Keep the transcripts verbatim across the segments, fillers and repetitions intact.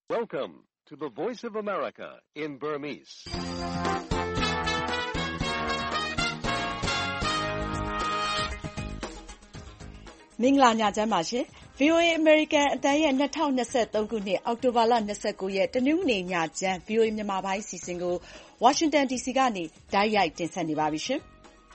Welcome to the Voice of America in Burmese. ။မင်္ဂလာညချမ်းပါရှင်။ ဗွီအိုအေ American အသံရဲ့၂၀၂၃ခုနှစ်အောက်တိုဘာလ၂၉ရက်တနင်္ဂနွေညချမ်း ဗွီအိုအေမြန်မာပိုင်းအစီအစဉ်ကို ဝါရှင်တန်ဒီစီကနေတိုက်ရိုက်တင်ဆက်နေပါပြီရှင်။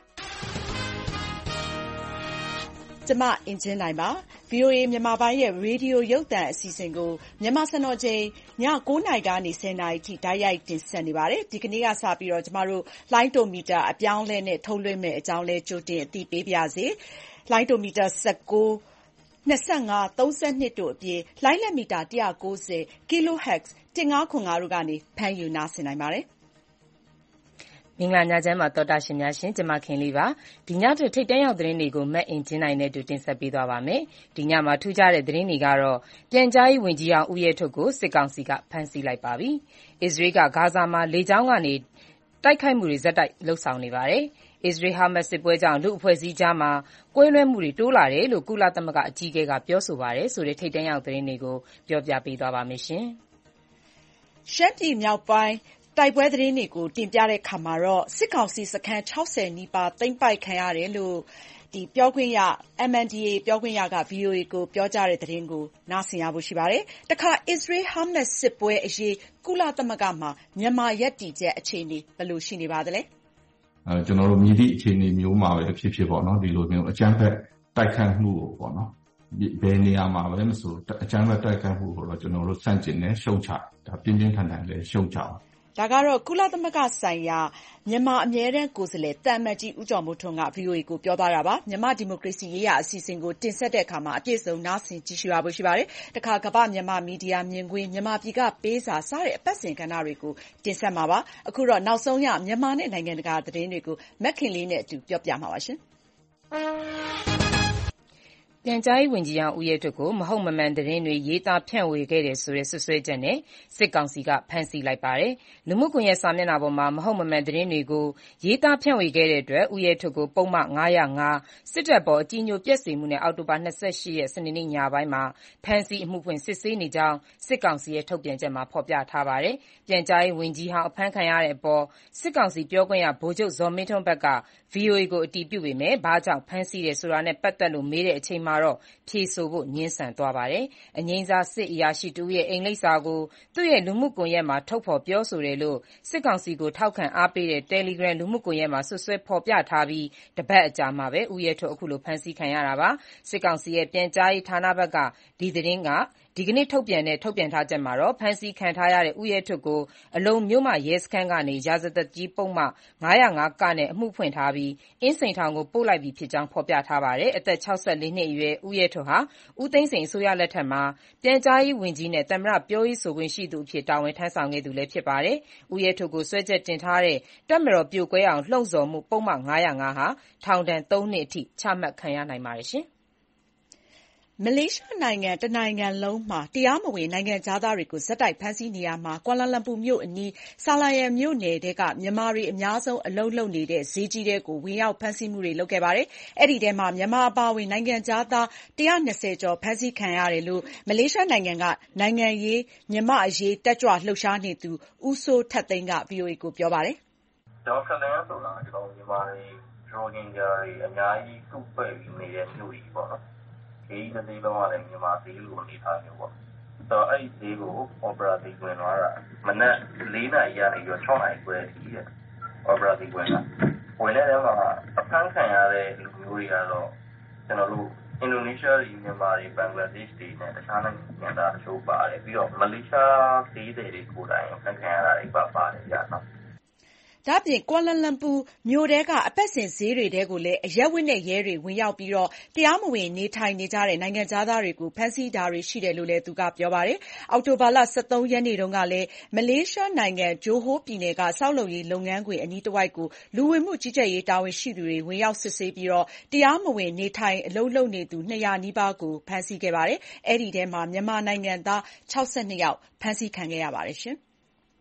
ကျမအင်ကြင်းနိုင်ပါ။ ဗွီအိုအေမြန်မာပိုင်းရဲ့ရေဒီယိုရုပ်သံအစီအစဉ်ကိုမြန်မာစံတော်ချိန်ည၉နာရီကနေ၁၀နာရီထိတိုက်ရိုက်တင်ဆက်နေပါတယ်။ဒီကနေ့ကစပြီးတော့ကျမတို့လှိုင်းတိုမီတာအပြောင်းအလဲနဲ့ထုတ်လွှင့်မယ့်အကြောင်းလဲကြိုတင်အသိပေးပါရစေ။လှိုင်းတိုမီတာ၁၉၂၅ ၃၂တို့အပြင်လှိုင်းလက်မီတာ၁၉၀ kilohertz ၁၅၀၅တို့ကနေဖမ်းယူနားဆင်နိုင်ပါတယ်။မင်္ဂလာညချမ်းပါသောတာရှင်များရှင်ကျမခင်လေးပါဒီညအတွက်ထိတ်တန့်ရောက်သတင်းတွေကိုမတ်အင်ဂျင်းနိုင်နဲ့တူတင်ဆက်ပေးသွားပါမယ်ဒီညမှာထူးခြားတဲ့သတင်းတွေကတော့ပြန်ကြားရေးဝန်ကြီးအောင်ဦးရဲထွဋ်ကိုစစ်ကောင်စီကဖမ်းဆီးလိုက်ပါပြီအစ္စရေးကဂါဇာမှာလေကြောင်းကနေတိုက်ခိုက်မှုတွေဇက်တိုက်လှုပ်ဆောင်နေပါတယ်အစ္စရေးဟာမတ်စစ်ပွဲကြောင့်လူအဖွဲ့အစည်းကြားမှာကွဲလွဲမှုတွေတိုးလာတယ်လို့ကုလသမဂ္ဂအကြီးအကဲကပြောဆိုပါတယ်ဆိုတဲ့ထိတ်တန့်ရောက်သတင်းတွေကိုပြောပြပေးသွားပါမယ်ရှင်ရှမ်းပြည်မြောက်ပိုင်းတိုက်ပွဲသတင်းတွေကိုတင်ပြတဲ့အခါမှာတော့စစ်ကောင်စီစခန်း၆၀နီးပါးသိမ်းပိုက်ခံရတယ်လို့ဒီပြောခွင့်ရ M N D A ပြောခွင့်ရက ဗွီအိုအေကိုပြောကြားတဲ့သတင်းကိုနားဆင်ရဖို့ရှိပါတယ်။တခါအစ္စရေးဟာမတ်စစ်ပွဲအရေးကုလသမဂ္ဂမှာမြန်မာရပ်တည်ချက်အခြေအနေဘယ်လိုရှိနေပါသလဲ။အဲကျွန်တော်တို့မြည်သည့်အခြေအနေမျိုးမှာပဲဖြစ်ဖြစ်ပေါ့နော်ဒီလိုမျိုးအကြမ်းဖက်တိုက်ခတ်မှုကိုပေါ့နော်ဘယ်နေရာမှာပဲမဆိုအကြမ်းဖက်တိုက်ခတ်မှုကိုတော့ကျွန်တော်တို့စန့်ကျင်နေရှုံချဒါပြင်းပြင်းထန်ထန်လည်းရှုံချအောင်ဒါကတော့ကုလသမဂ္ဂဆိုင်ရာမြန်မာအမြဲတမ်းကိုယ်စားလှယ်တန်မတ်ကြီးဦးကျော်မိုးထွန်းက ဗွီအိုအေကိုပြောသွားတာပါမြန်မာဒီမိုကရေစီရေးရာအစီအစဉ်ကိုတင်ဆက်တဲ့အခါမှာအပြည့်စုံနားဆင်ကြည့်ရှုရဖို့ရှိပါတယ်တခါကမ္ဘာမြန်မာမီဒီယာမြင်ကွင်းမြန်မာပြည်ကပေးစာစတဲ့အပတ်စဉ်ကဏ္ဍတွေကိုတင်ဆက်မှာပါအခုတော့နောက်ဆုံးရမြန်မာနဲ့နိုင်ငံတကာသတင်းတွေကိုမက်ခင်လေးနဲ့အတူပြောပြမှာပါရှင်ပြန်ကြားရေးဝန်ကြီးအောင်ဦးရဲထွဋ်ကိုမဟုတ်မမှန်သတင်းတွေရေးသားဖြန့်ဝေခဲ့တယ်ဆိုတဲ့ဆွဆွဲချက်နဲ့စစ်ကောင်စီကဖမ်းဆီးလိုက်ပါတယ်။လူမှုကွန်ရက်စာမျက်နှာပေါ်မှာမဟုတ်မမှန်သတင်းတွေကိုရေးသားဖြန့်ဝေခဲ့တဲ့အတွက်ဦးရဲထွဋ်ကိုပုံမှန်၅၀၅စစ်တပ်ပေါ်အကြီးညိုပြက်စီမှုနဲ့အောက်တိုဘာ၂၈ရက်စနေနေ့ညပိုင်းမှာဖမ်းဆီးအမှုဖွင့်စစ်ဆေးနေကြောင်းစစ်ကောင်စီရဲ့ထုတ်ပြန်ချက်မှာဖော်ပြထားပါတယ်။ပြန်ကြားရေးဝန်ကြီးဟောင်းအဖမ်းခံရတဲ့အပေါ်စစ်ကောင်စီပြောခွင့်ရဗိုလ်ချုပ်ဇော်မင်းထွန်းဘက်က ဗွီအိုအေကိုအတည်ပြုပေမဲ့ဘာကြောင့်ဖမ်းဆီးတယ်ဆိုတာနဲ့ပတ်သက်လို့မေးတဲ့အချိန်မှာတော့ဖြေဆိုဖို့ငြင်းဆန်သွားပါတယ်။အငြိမ်းစားစစ်အရာရှိတဦးရဲ့အိမ်လိပ်စာကိုသူ့ရဲ့လူမှုကွန်ရက်မှာထုတ်ဖော်ပြောဆိုတယ်လို့စစ်ကောင်စီကိုထောက်ခံအားပေးတဲ့ Telegram လူမှုကွန်ရက်မှာဆွဆွဲဖော်ပြထားပြီးတပတ်အကြာမှာပဲဦးရဲထွဋ်အခုလိုဖမ်းဆီးခံရတာပါ။စစ်ကောင်စီရဲ့ပြန်ကြားရေးဌာနဘက်ကဒီသတင်းကဒီကနေ့ထုတ်ပြန်တဲ့ထုတ်ပြန်ထားချက်မှာတော့ဖမ်းဆီးခံထားရတဲ့ဦးရဲထွဋ်ကိုအလုံမြို့မရဲစခန်းကနေရာဇသက်ကြီးပုံမှ၅၀၅ကနဲ့အမှုဖွင့်ထားပြီးအင်းစိန်ထောင်ကိုပို့လိုက်ပြီဖြစ်ကြောင်းဖော်ပြထားပါတယ်။အသက်၆၄နှစ်အရွယ်ဦးရဲထွဋ်ဟာဦးသိန်းစိန်အစိုးရလက်ထက်မှာပြန်ကြားရေးဝန်ကြီးနဲ့သမ္မတပြောရေးဆိုခွင့်ရှိသူအဖြစ်တာဝန်ထမ်းဆောင်ခဲ့သူလည်းဖြစ်ပါတယ်။ဦးရဲထွဋ်ကိုစွဲချက်တင်ထားတဲ့တပ်မတော်ပြိုကွဲအောင်လှုံ့ဆော်မှုပုံမှန်၅၀၅ဟာထောင်ဒဏ်၃နှစ်အထိချမှတ်ခံရနိုင်ပါတယ်ရှင်။မလေးရှားနိုင်ငံတနိုင်ငံလုံးမှာတရားမဝင်နိုင်ငံခြားသားတွေကိုဇက်တိုက်ဖမ်းဆီးနေရာမှာကွာလာလမ်ပူမြို့အနီးဆာလာယန်မြို့နယ်တဲကမြန်မာတွေအများဆုံးအလုပ်လုပ်နေတဲ့ဈေးကြီးတဲကိုဝင်ရောက်ဖမ်းဆီးမှုတွေလုပ်ခဲ့ပါတယ်။အဲ့ဒီထဲမှာမြန်မာအပါအဝင်နိုင်ငံခြားသား၁၂၀ကျော်ဖမ်းဆီးခံရတယ်လို့မလေးရှားနိုင်ငံကနိုင်ငံရေးမြန်မာအရေးတက်ကြွလှုပ်ရှားနေသူဦးစိုးထက်သိန်းက ဗွီအိုအေကိုပြောပါတယ်။ဒေါက်တာလန်ဆိုတာကျွန်တော်မြန်မာတွေရိုဟင်ဂျာတွေအများကြီးစုဖွဲ့ပြီးနေတဲ့မြို့ကြီးပေါ့နော်။ဒီနေ့ဒီလုံးဝလည်းမြန်မာပြည်လိုအနေထားမျိုးပေါ့။ဆိုတော့အဲ့ဒီဈေးကို operating ဝင်သွားတာမနက်၄နာရီကနေပြီးတော့၆နာရီခွဲထိရဲ့ operating ဝင်တာဝင်တဲ့နေရာမှာအဖမ်းခံရတဲ့လူမျိုးတွေကတော့ကျွန်တော်တို့အင်ဒိုနီးရှားတွေမြန်မာတွေဘင်္ဂလားဒေ့ရှ်တွေနဲ့တခြားနိုင်ငံသားတချို့ပါတယ်ပြီးတော့မလေးရှားဈေးတွေကိုယ်တိုင်ဖမ်းခံရတာတွေပါပါတယ်ကြာနော်ဒါ့အပြင်ကွာလာလမ်ပူမြို့ထဲကအပတ်စဉ်ဈေးတွေထဲကိုလည်းအရပ်ဝတ်နဲ့ရဲတွေဝင်ရောက်ပြီးတော့တရားမဝင်နေထိုင်နေကြတဲ့နိုင်ငံခြားသားတွေကိုဖမ်းဆီးတာတွေရှိတယ်လို့လည်းသူကပြောပါတယ်။အောက်တိုဘာလ၁၃ရက်နေ့တုန်းကလည်းမလေးရှားနိုင်ငံဂျိုဟိုးပြည်နယ်ကစောက်လုပ်ရေးလုပ်ငန်းခွင်အနီးတစ်ဝိုက်ကိုလူဝင်မှုကြီးကြပ်ရေးတာဝန်ရှိသူတွေဝင်ရောက်စစ်ဆေးပြီးတော့တရားမဝင်နေထိုင်အလုပ်လုပ်နေသူ၂၀၀နီးပါးကိုဖမ်းဆီးခဲ့ပါတယ်။အဲ့ဒီထဲမှာမြန်မာနိုင်ငံသား၆၂ယောက်ဖမ်းဆီးခံခဲ့ရပါတယ်ရှင်။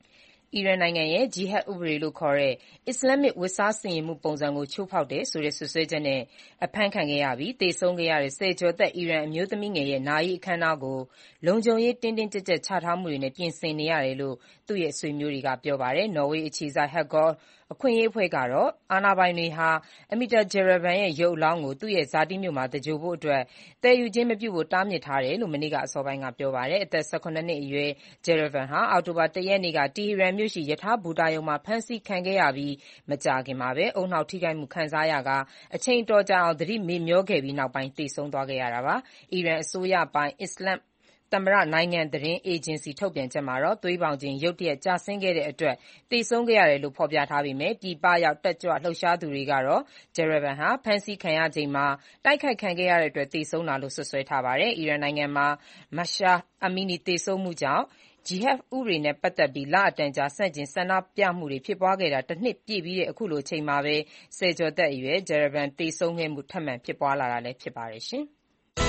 အီရန်နိုင်ငံရဲ့ ဂျီဟတ်ဥပဒေလို့ခေါ်တဲ့အစ္စလာမစ်ဝတ်စားဆင်ယင်မှုပုံစံကိုချိုးဖောက်တယ်ဆိုတဲ့စွပ်စွဲချက်နဲ့အဖမ်းခံခဲ့ရပြီးသေဆုံးခဲ့ရတဲ့ဆယ်ကျော်သက်အီရန်အမျိုးသမီးငယ်ရဲ့နာရေးအခမ်းအနားကိုလုံခြုံရေးတင်းတင်းကျပ်ကျပ်ချထားမှုတွေနဲ့ပြင်ဆင်နေရတယ်လို့သူ့ရဲ့ဆွေမျိုးတွေကပြောပါတယ်။နော်ဝေးအခြေစိုက် Haggaard အခွင့်အရေးအဖွဲ့ကတော့အာဏာပိုင်တွေဟာ Amita Jaravan ရဲ့ရုပ်အလောင်းကိုသူ့ရဲ့ဇာတိမြို့မှာသဂြိုဟ်ဖို့အတွက်သယ်ယူခြင်းမပြုဖို့တားမြစ်ထားတယ်လို့မနေ့ကအစောပိုင်းကပြောပါတယ်။အသက်၁၇နှစ်အရွယ် Jaravan ဟာအောက်တိုဘာ၁ရက်နေ့ကတီဟီရန်မြို့ရှိရထားဘူတာရုံမှာဖမ်းဆီးခံခဲ့ရပြီးမကြာခင်မှာပဲဦးနှောက်ထိခိုက်မှုခံစားရကအချိန်အတော်ကြာအောင်သတိမေ့မျောခဲ့ပြီးနောက်ပိုင်းသေဆုံးသွားခဲ့ရတာပါ။အီရန်အစိုးရပိုင်အစ္စလာမ်သမ္မတနိုင်ငံသတင်းအေဂျင်စီထုတ်ပြန်ချက်မှာတော့သွေးပေါင်ချိန်ရုတ်တရက်ကျဆင်းခဲ့တဲ့အတွက်သေဆုံးခဲ့ရတယ်လို့ဖော်ပြထားပေမဲ့ပြည်ပရောက်တက်ကြွလှုပ်ရှားသူတွေကတော့ Jaravan ဟာဖမ်းဆီးခံရချိန်မှာတိုက်ခိုက်ခံခဲ့ရတဲ့အတွက်သေဆုံးတာလို့စွပ်စွဲထားပါတယ်။အီရန်နိုင်ငံမှာ Mahsa Amini သေဆုံးမှုကြောင့်ဂျီဟတ်ဥပဒေနဲ့ပတ်သက်ပြီးလအတန်ကြာဆန့်ကျင်ဆန္ဒပြမှုတွေဖြစ်ပွားခဲ့တာတစ်နှစ်ပြည့်ပြီးတဲ့အခုလိုအချိန်မှာပဲဆယ်ကျော်သက်အရွယ် Jaravan သေဆုံးခဲ့မှုထပ်မံဖြစ်ပွားလာတာလည်းဖြစ်ပါတယ်ရှင်။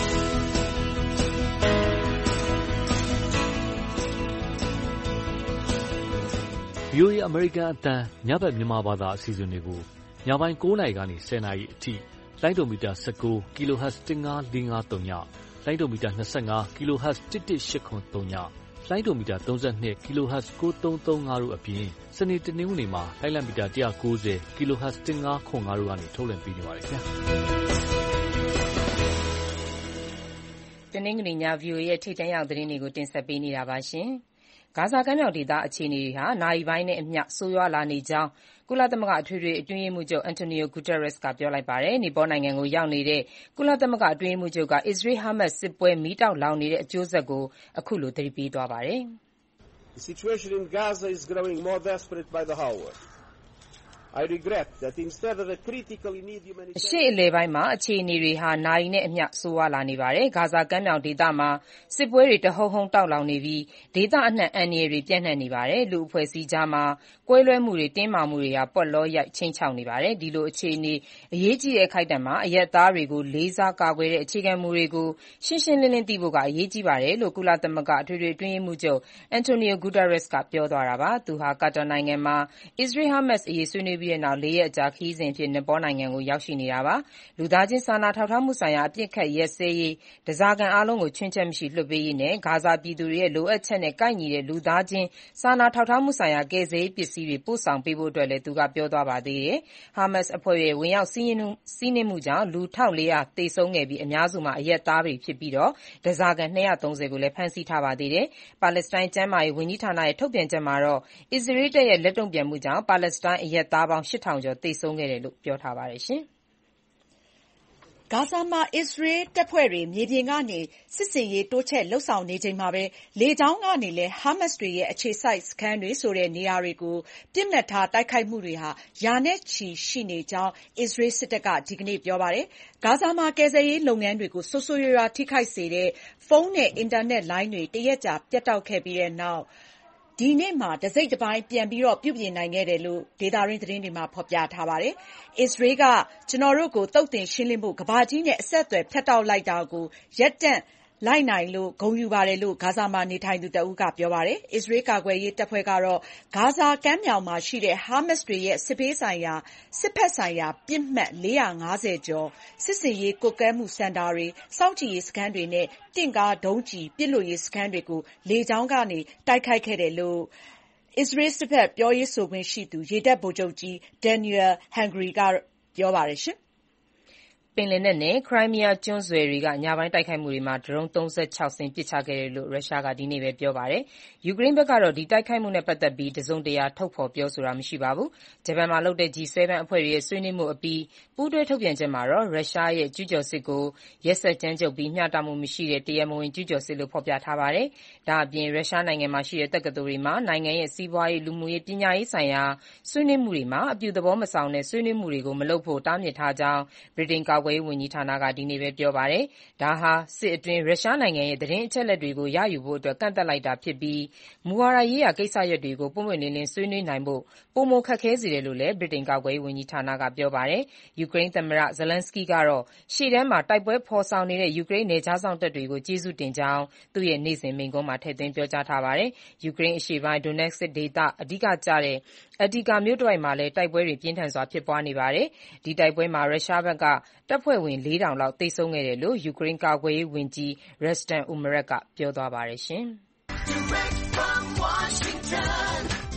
ဗွီအိုအေ အမေရိကန်အသံညဘက်မြန်မာဘာသာအစီအစဉ်တွေကိုညပိုင်း၉နာရီကနေ၁၀နာရီအထိလိုင်းဒိုမီတာ၁၉ kHz တစ်ငါးလေးငါးသုံးညလိုင်းဒိုမီတာ၂၅ kHz တစ်တစ်ရှစ်ခွန်သုံးညလိုင်းဒိုမီတာ၃၂ kHz ကိုးသုံးသုံးငါတို့အပြင်စနေတနင်္ဂနွေမှာလိုင်းလံမီတာ၁၉၀ kHz တစ်ငါးခွန်ငါတို့ကနေထုတ်လွှင့်ပေးနေပါတယ်ခင်ဗျာတနင်္ဂနွေည ဗွီအိုအေရဲ့ထိပ်တန်းရောက်သတင်းတွေကိုတင်ဆက်ပေးနေတာပါရှင်။ဂါဇာကမ်းမြောင်ဒေသအခြေအနေတွေဟာနာရီပိုင်းနဲ့အမျှဆိုးရွားလာနေကြောင်းကုလသမဂ္ဂအထွေထွေအတွင်းရေးမှူးချုပ် Antonio Guterres ကပြောလိုက်ပါတယ်။နီပေါနိုင်ငံကိုရောက်နေတဲ့ကုလသမဂ္ဂအတွင်းရေးမှူးချုပ်ကအစ္စရေး-ဟာမတ်စ်စစ်ပွဲမီးတောက်လောင်နေတဲ့အကျိုးဆက်ကိုအခုလိုသတိပေးသွားပါတယ်။ The situation in Gaza is growing more desperate by the hour. I regret that instead of the critically need humanitarian အရှေ့အလယ်ပိုင်းမှာအခြေအနေတွေဟာနာရီနဲ့အမျှဆိုးဝါးလာနေပါတယ်။ဂါဇာကမ်းမြောင်ဒေသမှာစစ်ပွဲတွေတဟုန်ဟုန်တောက်လောင်နေပြီးဒေသအနှံ့အန္တရာယ်တွေပြန့်နှံ့နေပါတယ်။လူအဖွဲ့အစည်းကြားမှာကွဲလွဲမှုတွေတင်းမာမှုတွေဟာပွက်လောရိုက်ချိန်ချောက်နေပါတယ်။ဒီလိုအခြေအနေအရေးကြီးတဲ့အခိုက်အတန့်မှာအရက်သားတွေကိုလေးစားကာကွယ်တဲ့အခြေခံမူတွေကိုရှင်းရှင်းလင်းလင်းသိဖို့ကအရေးကြီးပါတယ်လို့ကုလသမဂ္ဂအထွေထွေအတွင်းရေးမှူးချုပ် Antonio Guterres ကပြောသွားတာပါ။သူဟာကာတာနိုင်ငံမှာအစ္စရေး-ဟာမတ်စ်အရေးဆွေးနွေးပြီးတဲ့နောက်လေးရက်အကြာခရီးစဉ်အဖြစ်နီပေါနိုင်ငံကိုရောက်ရှိနေတာပါ။လူသားချင်းစာနာထောက်ထားမှုဆိုင်ရာအပစ်အခတ်ရပ်စဲရေးဓားစာခံအားလုံးကိုချွင်းချက်မရှိလွှတ်ပေးရေးနဲ့ဂါဇာပြည်သူတွေရဲ့လိုအပ်ချက်နဲ့ကိုက်ညီတဲ့လူသားချင်းစာနာထောက်ထားမှုဆိုင်ရာကယ်ဆယ်ရေးပစ္စည်းတွေပို့ဆောင်ပေးဖို့အတွက်လည်းသူကပြောသွားပါသေးတယ်။ ဟာမတ်စ်အဖွဲ့ရဲ့ဝင်ရောက်စီးနင်းမှုကြောင့်လူ ၁၄၀၀ သေဆုံးခဲ့ပြီးအများစုမှာအရပ်သားတွေဖြစ်ပြီးဓားစာခံ၂၃၀ကိုလည်းဖမ်းဆီးထားပါသေးတယ်။ပါလက်စတိုင်းကျန်းမာရေးဝန်ကြီးဌာနရဲ့ထုတ်ပြန်ချက်မှာတော့အစ္စရေးတပ်ရဲ့လက်တုံ့ပြန်မှုကြောင့်ပါလက်စတိုင်းအရပ်သားပေါင်းရှစ်ထောင်ကျော်သေဆုံးခဲ့တယ်လို့ပြောထားပါတယ်ရှင်။ဂါဇာမှာအစ္စရေးတပ်ဖွဲ့တွေမြေပြင်ကနေစစ်ဆင်ရေးတိုးချဲ့လုပ်ဆောင်နေချိန်မှာပဲလေကြောင်းကနေလည်းဟာမတ်စ်တွေရဲ့အခြေစိုက်စခန်းတွေဆိုတဲ့နေရာတွေကိုပစ်မှတ်ထားတိုက်ခိုက်မှုတွေဟာရာနဲ့ချီရှိနေကြောင်းအစ္စရေးစစ်တပ်ကဒီကနေ့ပြောပါတယ်။ဂါဇာမှာကယ်ဆယ်ရေးလုပ်ငန်းတွေကိုဆိုးဆိုးရွားရွားထိခိုက်စေတဲ့ဖုန်းနဲ့အင်တာနက်လိုင်းတွေတရက်ကြာပြတ်တောက်ခဲ့ပြီးတဲ့နောက်ဒီနေ့မှာတစိတ်တပိုင်းပြန်ပြီးပြုပြင်နိုင်ခဲ့တယ်လို့ဒေသတွင်းသတင်းတွေမှာဖော်ပြထားပါတယ်။အစ္စရေးကကျွန်တော်တို့ကိုသုတ်သင်ရှင်းလင်းဖို့ကမ္ဘာကြီးနဲ့အဆက်အသွယ်ဖြတ်တောက်လိုက်တာကိုရပ်တန့်လိုက်နိုင်လို့ဂုဏ်ယူပါတယ်လို့ဂါဇာမှာနေထိုင်သူတဦးကပြောပါတယ်။အစ္စရေးကာကွယ်ရေးတပ်ဖွဲ့ကတော့ဂါဇာကမ်းမြောင်မှာရှိတဲ့ဟာမတ်စ်တွေရဲ့စစ်ဘေးဆိုင်ရာစစ်ဘက်ဆိုင်ရာပစ်မှတ်လေးရာငါးဆယ်ကျော်စစ်စင်ရေးကွပ်ကဲမှုစင်တာတွေစောင့်ကြည့်ရေးစခန်းတွေနဲ့တင့်ကားဒုံးကျည်ပစ်လွှတ်ရေးစခန်းတွေကိုလေကြောင်းကနေတိုက်ခိုက်ခဲ့တယ်လို့အစ္စရေးစစ်ဘက်ပြောရေးဆိုခွင့်ရှိသူရေတပ်ဗိုလ်ချုပ်ကြီး Daniel Hagari ကပြောပါတယ်။ပင်လယ်နက်နဲ့ခရိုင်းမီးယားကျွန်းဆွယ်တွေကညပိုင်းတိုက်ခိုက်မှုတွေမှာဒရုန်းသုံးဆ၆စင်းပစ်ချခဲ့တယ်လို့ရုရှားကဒီနေ့ပဲပြောပါတယ်။ယူကရိန်းဘက်ကတော့ဒီတိုက်ခိုက်မှုနဲ့ပတ်သက်ပြီးတစုံတရာထုတ်ဖော်ပြောဆိုတာမရှိပါဘူး။ဂျပန်မှာလုပ်တဲ့ ဂျီ ဆဲဗန် အဖွဲ့တွေရဲ့ဆွေးနွေးမှုအပြီးပူးတွဲထုတ်ပြန်ချက်မှာတော့ရုရှားရဲ့ကျူးကျော်စစ်ကိုရက်စက်ကြမ်းကြုတ်ပြီးမျှတမှုမရှိတဲ့တရားမဝင်ကျူးကျော်စစ်လို့ဖော်ပြထားပါတယ်။ဒါ့အပြင်ရုရှားနိုင်ငံမှာရှိတဲ့တက္ကသိုလ်တွေမှာနိုင်ငံရဲ့စီးပွားရေးလူမှုရေးပညာရေးဆိုင်ရာဆွေးနွေးမှုတွေမှာအပြုသဘောမဆောင်တဲ့ဆွေးနွေးမှုတွေကိုမလုပ်ဖို့တားမြစ်ထားကြောင်းဗြိတိန်ကာကွယ်ရေးဝန်ကြီးဌာနကဒီနေ့ပဲပြောပါတယ်။ဒါဟာစစ်အတွင်းရုရှားနိုင်ငံရဲ့သတင်းအချက်အလက်တွေကိုရယူဖို့အတွက်ကန့်သတ်လိုက်တာဖြစ်ပြီးမူဝါဒရေးရာကိစ္စရပ်တွေကိုပွင့်ပွင့်လင်းလင်းဆွေးနွေးနိုင်ဖို့ပိုမိုခက်ခဲစေတယ်လို့လည်းဗြိတိန်ကာကွယ်ရေးဝန်ကြီးဌာနကပြောပါတယ်။ယူကရိန်းသမ္မတဇလန်စကီကတော့ရှေ့တန်းမှာတိုက်ပွဲဖော်ဆောင်နေတဲ့ယူကရိန်းနယ်ခြားစောင့်တပ်တွေကိုကျေးဇူးတင်ကြောင်းသူ့ရဲ့နေ့စဉ်မိန့်ခွန်းမှာထည့်သွင်းပြောကြားထားပါတယ်။ယူကရိန်းအရှေ့ပိုင်း Donetsk ဒေသအဓိကကျတဲ့ Avdiivka မြို့တဝိုက်မှာလည်းတိုက်ပွဲတွေပြင်းထန်စွာဖြစ်ပွားနေပါတယ်။ဒီတိုက်ပွဲမှာရုရှားဘက်ကတပ်ဖွဲ့ဝင်လေးထောင်လောက်သေဆုံးခဲ့တယ်လို့ယူကရိန်းကာကွယ်ရေးဝန်ကြီး Rustem Umerov ကပြောသွားပါတယ်။ Direct from Washington,